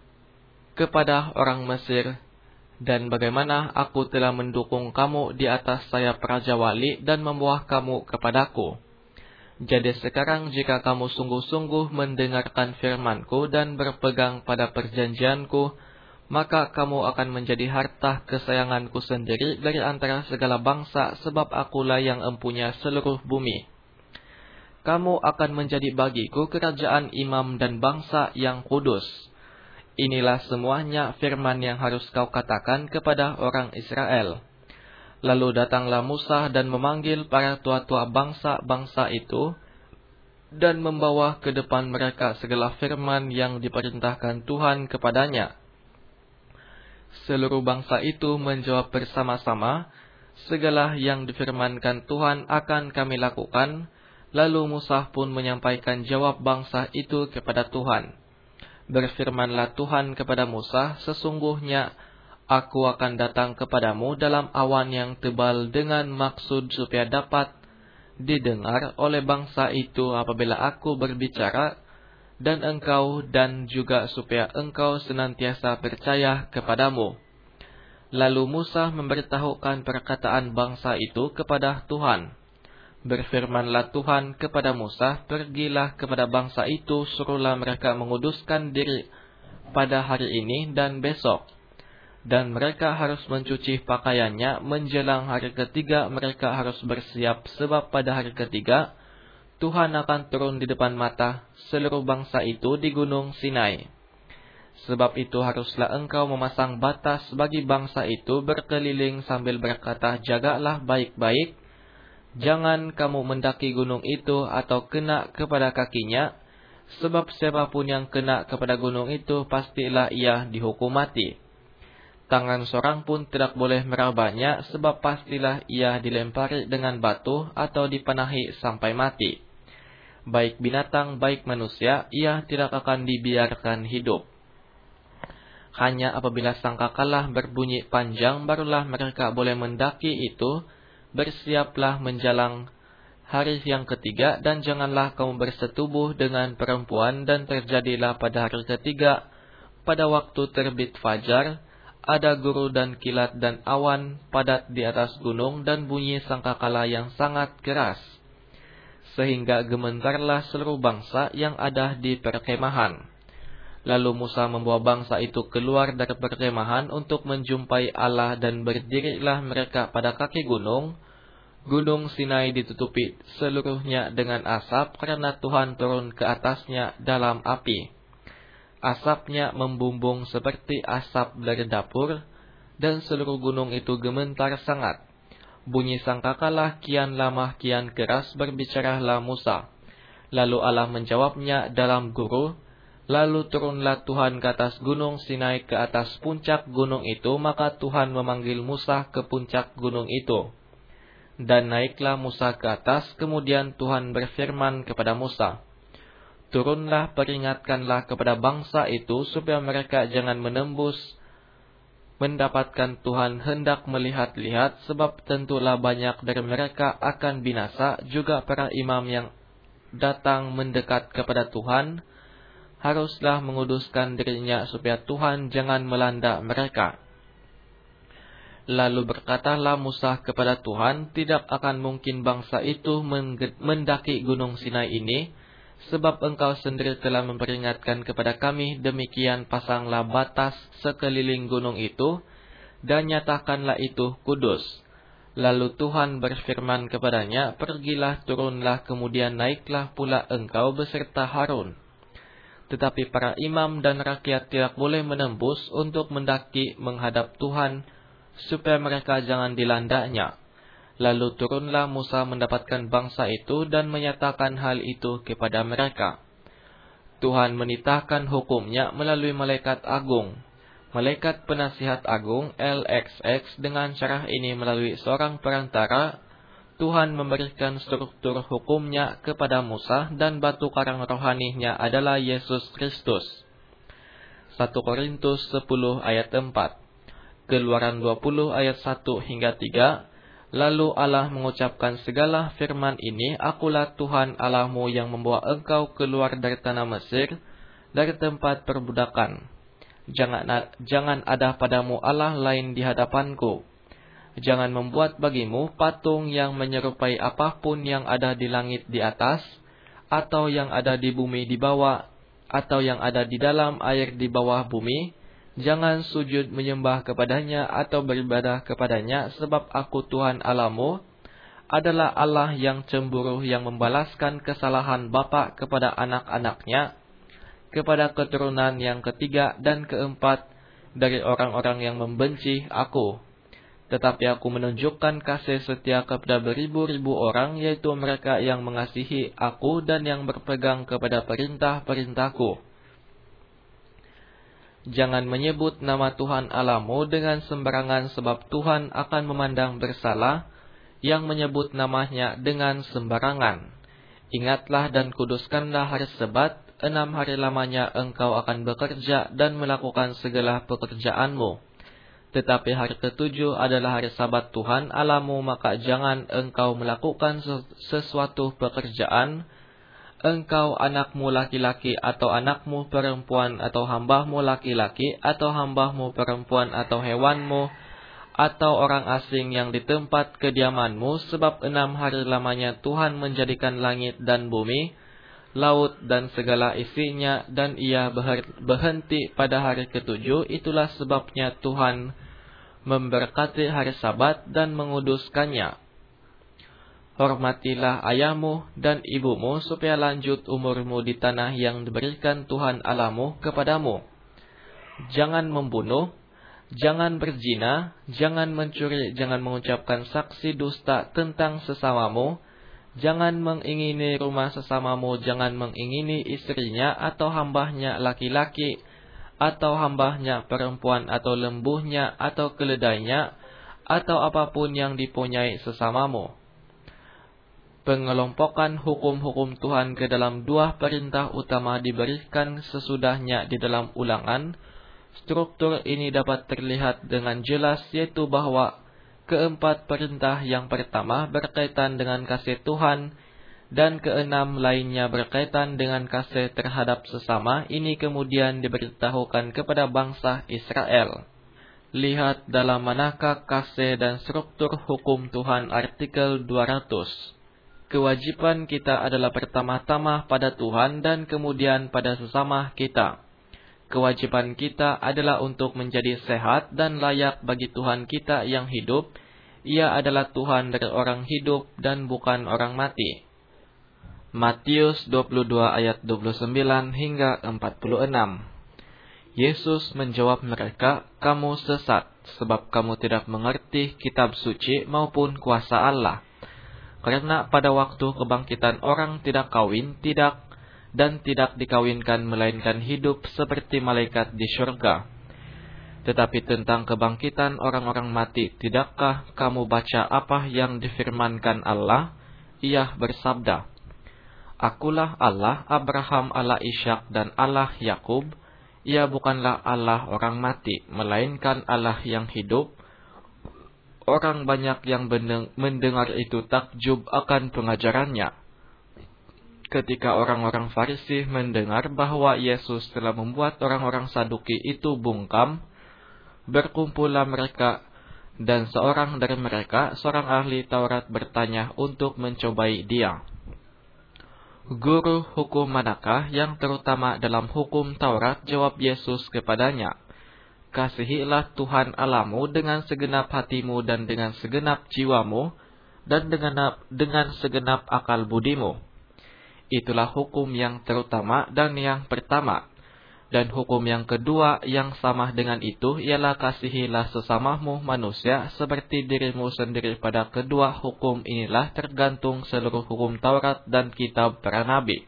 kepada orang Mesir, dan bagaimana aku telah mendukung kamu di atas sayap Raja Wali dan membawa kamu kepadaku. Jadi sekarang jika kamu sungguh-sungguh mendengarkan firman-Ku dan berpegang pada perjanjian-Ku, maka kamu akan menjadi harta kesayangan-Ku sendiri dari antara segala bangsa, sebab Akulah yang empunya seluruh bumi. Kamu akan menjadi bagiku kerajaan imam dan bangsa yang kudus. Inilah semuanya firman yang harus kau katakan kepada orang Israel." Lalu datanglah Musa dan memanggil para tua-tua bangsa-bangsa itu, dan membawa ke depan mereka segala firman yang diperintahkan Tuhan kepadanya. Seluruh bangsa itu menjawab bersama-sama, "Segala yang difirmankan Tuhan akan kami lakukan." Lalu Musa pun menyampaikan jawab bangsa itu kepada Tuhan. Berfirmanlah Tuhan kepada Musa, "Sesungguhnya Aku akan datang kepadamu dalam awan yang tebal dengan maksud supaya dapat didengar oleh bangsa itu apabila aku berbicara, dan engkau, dan juga supaya engkau senantiasa percaya kepadamu." Lalu Musa memberitahukan perkataan bangsa itu kepada Tuhan. Berfirmanlah Tuhan kepada Musa, "Pergilah kepada bangsa itu, suruhlah mereka menguduskan diri pada hari ini dan besok. Dan mereka harus mencuci pakaiannya. Menjelang hari ketiga mereka harus bersiap, sebab pada hari ketiga Tuhan akan turun di depan mata seluruh bangsa itu di gunung Sinai. Sebab itu haruslah engkau memasang batas bagi bangsa itu berkeliling sambil berkata, jagalah baik-baik. Jangan kamu mendaki gunung itu atau kena kepada kakinya, sebab siapapun yang kena kepada gunung itu pastilah ia dihukum mati. Tangan seorang pun tidak boleh merabanya, sebab pastilah ia dilempari dengan batu atau dipanahi sampai mati. Baik binatang, baik manusia, ia tidak akan dibiarkan hidup. Hanya apabila sangkakala berbunyi panjang, barulah mereka boleh mendaki itu. Bersiaplah menjelang hari yang ketiga, dan janganlah kamu bersetubuh dengan perempuan. Dan terjadilah pada hari ketiga, pada waktu terbit fajar, ada guru dan kilat dan awan padat di atas gunung, dan bunyi sangkakala yang sangat keras, sehingga gementarlah seluruh bangsa yang ada di perkemahan. Lalu Musa membawa bangsa itu keluar dari perkemahan untuk menjumpai Allah, dan berdirilah mereka pada kaki gunung. Gunung Sinai ditutupi seluruhnya dengan asap, karena Tuhan turun ke atasnya dalam api. Asapnya membumbung seperti asap dari dapur, dan seluruh gunung itu gementar sangat. Bunyi sangkakala kian lama kian keras, berbicaralah Musa. Lalu Allah menjawabnya dalam guru. Lalu turunlah Tuhan ke atas gunung Sinai, ke atas puncak gunung itu. Maka Tuhan memanggil Musa ke puncak gunung itu. Dan naiklah Musa ke atas. Kemudian Tuhan berfirman kepada Musa, "Turunlah, peringatkanlah kepada bangsa itu, supaya mereka jangan menembus mendapatkan Tuhan hendak melihat-lihat, sebab tentulah banyak dari mereka akan binasa. Juga para imam yang datang mendekat kepada Tuhan haruslah menguduskan dirinya supaya Tuhan jangan melanda mereka. Lalu berkatalah Musa kepada Tuhan, tidak akan mungkin bangsa itu mendaki gunung Sinai ini, sebab engkau sendiri telah memperingatkan kepada kami, demikian pasanglah batas sekeliling gunung itu, dan nyatakanlah itu kudus. Lalu Tuhan berfirman kepadanya, pergilah, turunlah, kemudian naiklah pula engkau beserta Harun. Tetapi para imam dan rakyat tidak boleh menembus untuk mendaki menghadap Tuhan, supaya mereka jangan dilandanya. Lalu turunlah Musa mendapatkan bangsa itu dan menyatakan hal itu kepada mereka. Tuhan menitahkan hukumnya melalui malaikat agung, malaikat penasihat agung LXX. Dengan cara ini, melalui seorang perantara, Tuhan memberikan struktur hukumnya kepada Musa, dan batu karang rohaninya adalah Yesus Kristus. 1 Korintus 10 ayat 4. Keluaran 20 ayat 1 hingga 3. Lalu Allah mengucapkan segala firman ini, akulah Tuhan Allahmu yang membawa engkau keluar dari tanah Mesir, dari tempat perbudakan. Jangan ada padamu Allah lain di hadapanku. Jangan membuat bagimu patung yang menyerupai apapun yang ada di langit di atas, atau yang ada di bumi di bawah, atau yang ada di dalam air di bawah bumi. Jangan sujud menyembah kepadanya atau beribadah kepadanya, sebab aku Tuhan Allahmu adalah Allah yang cemburu, yang membalaskan kesalahan bapa kepada anak-anaknya, kepada keturunan yang ketiga dan keempat dari orang-orang yang membenci aku. Tetapi aku menunjukkan kasih setia kepada beribu-ribu orang, yaitu mereka yang mengasihi aku dan yang berpegang kepada perintah-perintahku. Jangan menyebut nama Tuhan Allahmu dengan sembarangan, sebab Tuhan akan memandang bersalah yang menyebut namanya dengan sembarangan. Ingatlah dan kuduskanlah hari Sabat, 6 hari lamanya engkau akan bekerja dan melakukan segala pekerjaanmu. Tetapi hari ketujuh adalah hari Sabat Tuhan Allahmu, maka jangan engkau melakukan sesuatu pekerjaan, engkau, anakmu laki-laki atau anakmu perempuan, atau hambahmu laki-laki atau hambahmu perempuan, atau hewanmu, atau orang asing yang di tempat kediamanmu, sebab 6 hari lamanya Tuhan menjadikan langit dan bumi, laut dan segala isinya, dan ia berhenti pada hari ketujuh. Itulah sebabnya Tuhan memberkati hari Sabat dan menguduskannya. Hormatilah ayahmu dan ibumu, supaya lanjut umurmu di tanah yang diberikan Tuhan Allahmu kepadamu. Jangan membunuh, jangan berzina, jangan mencuri, jangan mengucapkan saksi dusta tentang sesamamu, jangan mengingini rumah sesamamu, jangan mengingini istrinya atau hambahnya laki-laki, atau hambahnya perempuan, atau lembunya, atau keledainya, atau apapun yang dipunyai sesamamu. Pengelompokan hukum-hukum Tuhan ke dalam 2 perintah utama diberikan sesudahnya di dalam Ulangan. Struktur ini dapat terlihat dengan jelas, yaitu bahwa keempat perintah yang pertama berkaitan dengan kasih Tuhan, dan keenam lainnya berkaitan dengan kasih terhadap sesama. Ini kemudian diberitahukan kepada bangsa Israel. Lihat dalam manakah kasih dan struktur hukum Tuhan artikel 200. Kewajiban kita adalah pertama-tama pada Tuhan dan kemudian pada sesama kita. Kewajiban kita adalah untuk menjadi sehat dan layak bagi Tuhan kita yang hidup. Ia adalah Tuhan dari orang hidup dan bukan orang mati. Matius 22 ayat 29 hingga 46. Yesus menjawab mereka, kamu sesat, sebab kamu tidak mengerti kitab suci maupun kuasa Allah. Karena pada waktu kebangkitan orang tidak kawin, tidak dikawinkan, melainkan hidup seperti malaikat di surga. Tetapi tentang kebangkitan orang-orang mati, tidakkah kamu baca apa yang difirmankan Allah? Ia bersabda, akulah Allah Abraham, Allah Ishak, dan Allah Yakub. Ia bukanlah Allah orang mati, melainkan Allah yang hidup. Orang banyak yang mendengar itu takjub akan pengajarannya. ketika orang-orang Farisi mendengar bahwa Yesus telah membuat orang-orang Saduki itu bungkam, berkumpullah mereka, dan seorang dari mereka, seorang ahli Taurat, bertanya untuk mencobai Dia. Guru hukum manakah yang terutama dalam hukum Taurat? Jawab Yesus kepadanya, kasihilah Tuhan Allahmu dengan segenap hatimu dan dengan segenap jiwamu dan dengan segenap akal budimu. Itulah hukum yang terutama dan yang pertama. Dan hukum yang kedua yang sama dengan itu ialah kasihilah sesamamu manusia seperti dirimu sendiri. Pada kedua hukum inilah tergantung seluruh hukum Taurat dan kitab para nabi.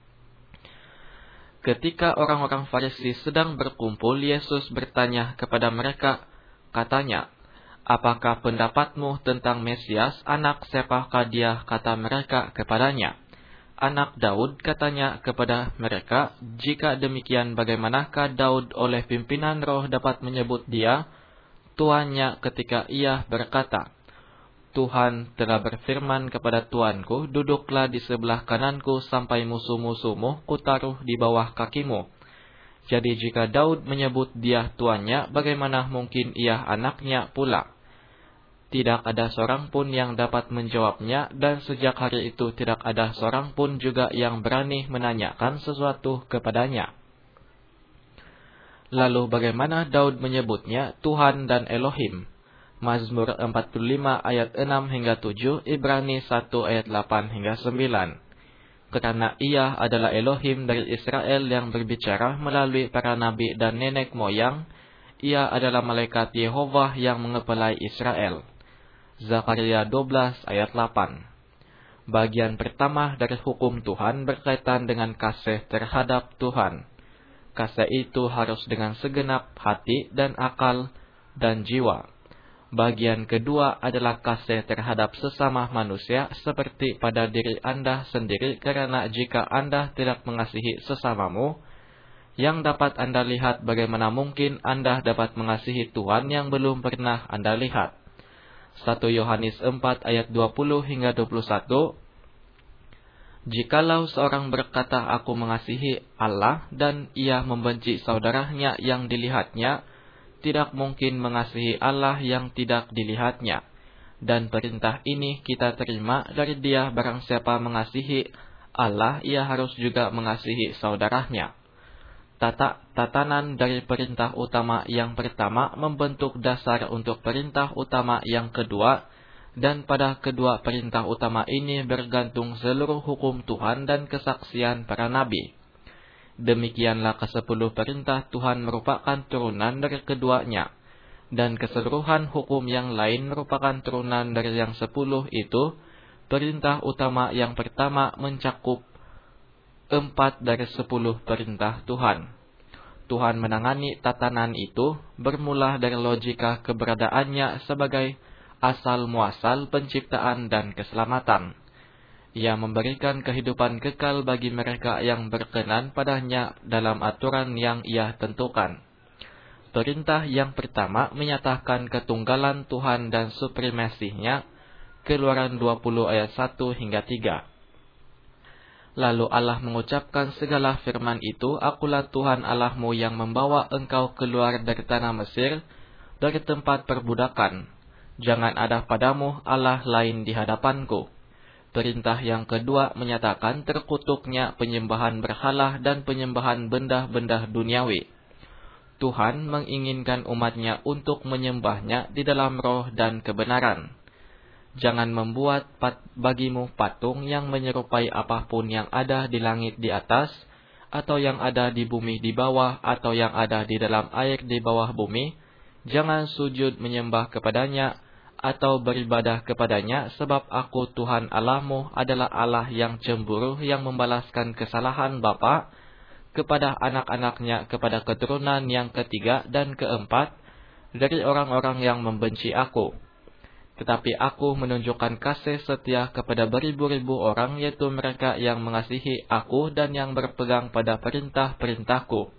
Ketika orang-orang Farisi sedang berkumpul, Yesus bertanya kepada mereka, katanya, apakah pendapatmu tentang Mesias? Anak siapakah dia? Kata mereka kepadanya, anak Daud. Katanya kepada mereka, jika demikian bagaimanakah Daud oleh pimpinan roh dapat menyebut dia tuannya ketika ia berkata, Tuhan telah berfirman kepada Tuanku, duduklah di sebelah kananku sampai musuh-musuhmu kutaruh di bawah kakimu. Jadi jika Daud menyebut dia tuannya, bagaimana mungkin ia anaknya pula? Tidak ada seorang pun yang dapat menjawabnya, dan sejak hari itu tidak ada seorang pun juga yang berani menanyakan sesuatu kepadanya. Lalu bagaimana Daud menyebutnya Tuhan dan Elohim? Mazmur 45 ayat 6 hingga 7, Ibrani 1 ayat 8 hingga 9. Karena ia adalah Elohim dari Israel yang berbicara melalui para nabi dan nenek moyang, ia adalah malaikat Yehova yang mengepalai Israel. Zakaria 12 ayat 8. Bagian pertama dari hukum Tuhan berkaitan dengan kasih terhadap Tuhan. Kasih itu harus dengan segenap hati dan akal dan jiwa. Bagian kedua adalah kasih terhadap sesama manusia seperti pada diri Anda sendiri, karena jika Anda tidak mengasihi sesamamu, yang dapat Anda lihat, bagaimana mungkin Anda dapat mengasihi Tuhan yang belum pernah Anda lihat. 1 Yohanes 4 ayat 20 hingga 21. Jikalau seorang berkata, aku mengasihi Allah, dan ia membenci saudaranya yang dilihatnya, tidak mungkin mengasihi Allah yang tidak dilihatnya. Dan perintah ini kita terima dari Dia, barang siapa mengasihi Allah, ia harus juga mengasihi saudaranya. Tatanan dari perintah utama yang pertama membentuk dasar untuk perintah utama yang kedua, dan pada kedua perintah utama ini bergantung seluruh hukum Tuhan dan kesaksian para nabi. Demikianlah ke-10 perintah Tuhan merupakan turunan dari keduanya, dan keseluruhan hukum yang lain merupakan turunan dari yang 10 itu. Perintah utama yang pertama mencakup 4 dari 10 perintah Tuhan. Tuhan menangani tatanan itu bermula dari logika keberadaannya sebagai asal muasal penciptaan dan keselamatan. Ia memberikan kehidupan kekal bagi mereka yang berkenan padanya dalam aturan yang Ia tentukan. Perintah yang pertama menyatakan ketunggalan Tuhan dan supremasinya, Keluaran 20 ayat 1 hingga 3. Lalu Allah mengucapkan segala firman itu, akulah Tuhan Allahmu yang membawa engkau keluar dari tanah Mesir, dari tempat perbudakan. Jangan ada padamu Allah lain di hadapanku. Perintah yang kedua menyatakan terkutuknya penyembahan berhala dan penyembahan benda-benda duniawi. Tuhan menginginkan umatnya untuk menyembahnya di dalam roh dan kebenaran. Jangan membuat bagimu patung yang menyerupai apapun yang ada di langit di atas, atau yang ada di bumi di bawah, atau yang ada di dalam air di bawah bumi. Jangan sujud menyembah kepadanya, atau beribadah kepadanya, sebab aku Tuhan Allahmu adalah Allah yang cemburu, yang membalaskan kesalahan bapa kepada anak-anaknya, kepada keturunan yang ketiga dan keempat dari orang-orang yang membenci aku. Tetapi aku menunjukkan kasih setia kepada beribu-ribu orang, yaitu mereka yang mengasihi aku dan yang berpegang pada perintah-perintahku.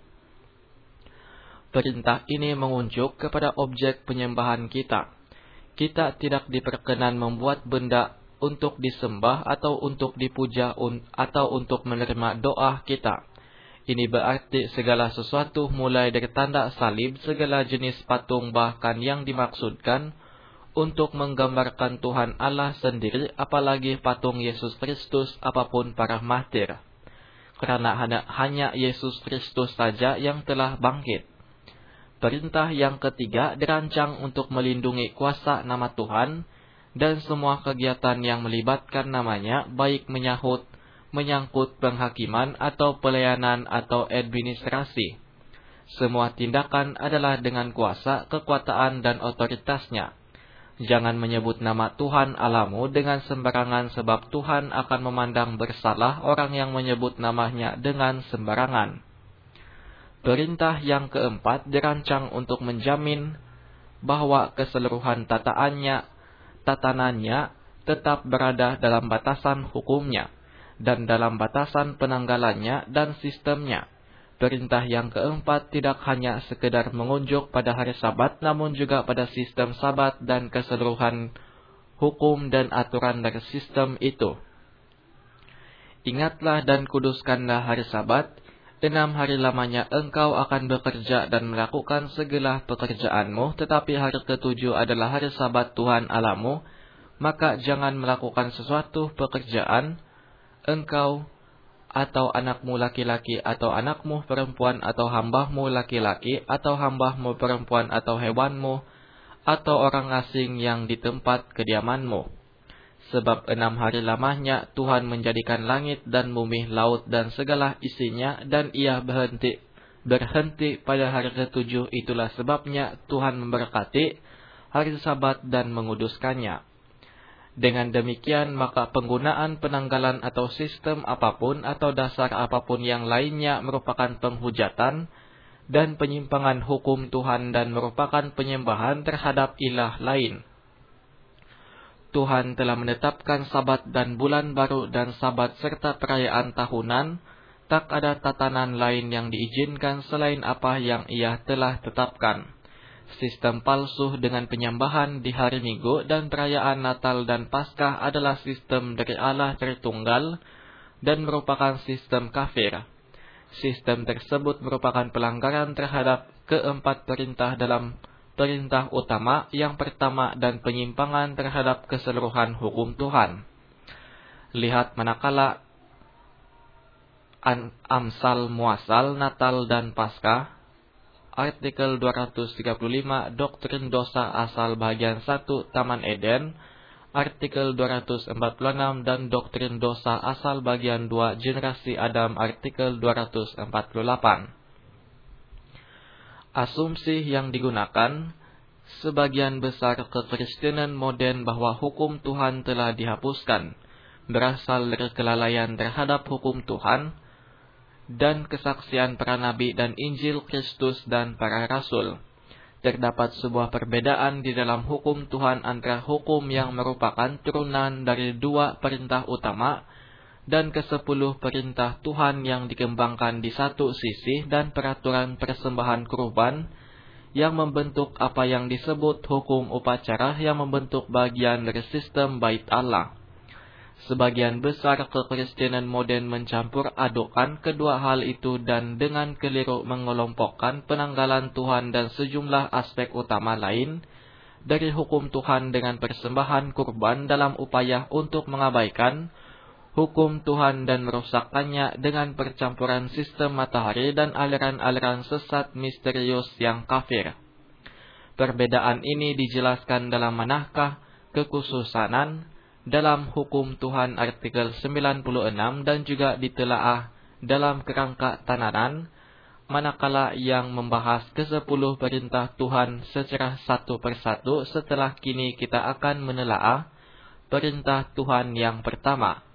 Perintah ini mengunjuk kepada objek penyembahan kita. Kita tidak diperkenan membuat benda untuk disembah atau untuk dipuja atau untuk menerima doa kita. Ini berarti segala sesuatu mulai dari tanda salib, segala jenis patung bahkan yang dimaksudkan untuk menggambarkan Tuhan Allah sendiri, apalagi patung Yesus Kristus apapun para martir. Karena hanya Yesus Kristus saja yang telah bangkit. Perintah yang ketiga dirancang untuk melindungi kuasa nama Tuhan dan semua kegiatan yang melibatkan namanya, baik menyangkut penghakiman atau pelayanan atau administrasi. Semua tindakan adalah dengan kuasa, kekuasaan, dan otoritasnya. Jangan menyebut nama Tuhan Allahmu dengan sembarangan, sebab Tuhan akan memandang bersalah orang yang menyebut namanya dengan sembarangan. Perintah yang keempat dirancang untuk menjamin bahwa keseluruhan tatanannya tetap berada dalam batasan hukumnya dan dalam batasan penanggalannya dan sistemnya. Perintah yang keempat tidak hanya sekedar mengunjuk pada hari Sabat, namun juga pada sistem Sabat dan keseluruhan hukum dan aturan dari sistem itu. Ingatlah dan kuduskanlah hari Sabat. 6 hari lamanya engkau akan bekerja dan melakukan segala pekerjaanmu, tetapi hari ke-7 adalah hari Sabat Tuhan Allahmu. Maka jangan melakukan sesuatu pekerjaan, engkau atau anakmu laki-laki atau anakmu perempuan atau hambamu laki-laki atau hambamu perempuan atau hewanmu atau orang asing yang di tempat kediamanmu. Sebab 6 hari lamanya Tuhan menjadikan langit dan bumi, laut dan segala isinya, dan ia berhenti pada hari ke-7. Itulah sebabnya Tuhan memberkati hari Sabat dan menguduskannya. Dengan demikian, maka penggunaan penanggalan atau sistem apapun atau dasar apapun yang lainnya merupakan penghujatan dan penyimpangan hukum Tuhan dan merupakan penyembahan terhadap ilah lain. Tuhan telah menetapkan Sabat dan bulan baru dan Sabat serta perayaan tahunan. Tak ada tatanan lain yang diizinkan selain apa yang Ia telah tetapkan. Sistem palsu dengan penyembahan di hari Minggu dan perayaan Natal dan Paskah adalah sistem dari Allah Tritunggal dan merupakan sistem kafir. Sistem tersebut merupakan pelanggaran terhadap keempat perintah dalam perintah utama yang pertama dan penyimpangan terhadap keseluruhan hukum Tuhan. Lihat manakala Amsal, Muasal, Natal dan Paskah, artikel 235 Doktrin Dosa Asal bagian 1 Taman Eden, artikel 246 dan Doktrin Dosa Asal bagian 2 Generasi Adam, artikel 248. Asumsi yang digunakan sebagian besar kekristenan modern bahwa hukum Tuhan telah dihapuskan berasal dari kelalaian terhadap hukum Tuhan dan kesaksian para nabi dan Injil Kristus dan para rasul. Terdapat sebuah perbedaan di dalam hukum Tuhan antara hukum yang merupakan turunan dari 2 perintah utama dan ke-10 perintah Tuhan yang dikembangkan di satu sisi dan peraturan persembahan kurban yang membentuk apa yang disebut hukum upacara yang membentuk bagian dari sistem bait Allah. Sebagian besar kekristenan modern mencampur adukan kedua hal itu dan dengan keliru mengelompokkan penanggalan Tuhan dan sejumlah aspek utama lain dari hukum Tuhan dengan persembahan kurban dalam upaya untuk mengabaikan hukum Tuhan dan merusakkannya dengan percampuran sistem matahari dan aliran-aliran sesat misterius yang kafir. Perbedaan ini dijelaskan dalam Manahkah Kekhususanan dalam hukum Tuhan artikel 96 dan juga ditelaah dalam Kerangka Tananan, manakala yang membahas ke-10 perintah Tuhan secara satu persatu. Setelah kini kita akan menelaah perintah Tuhan yang pertama.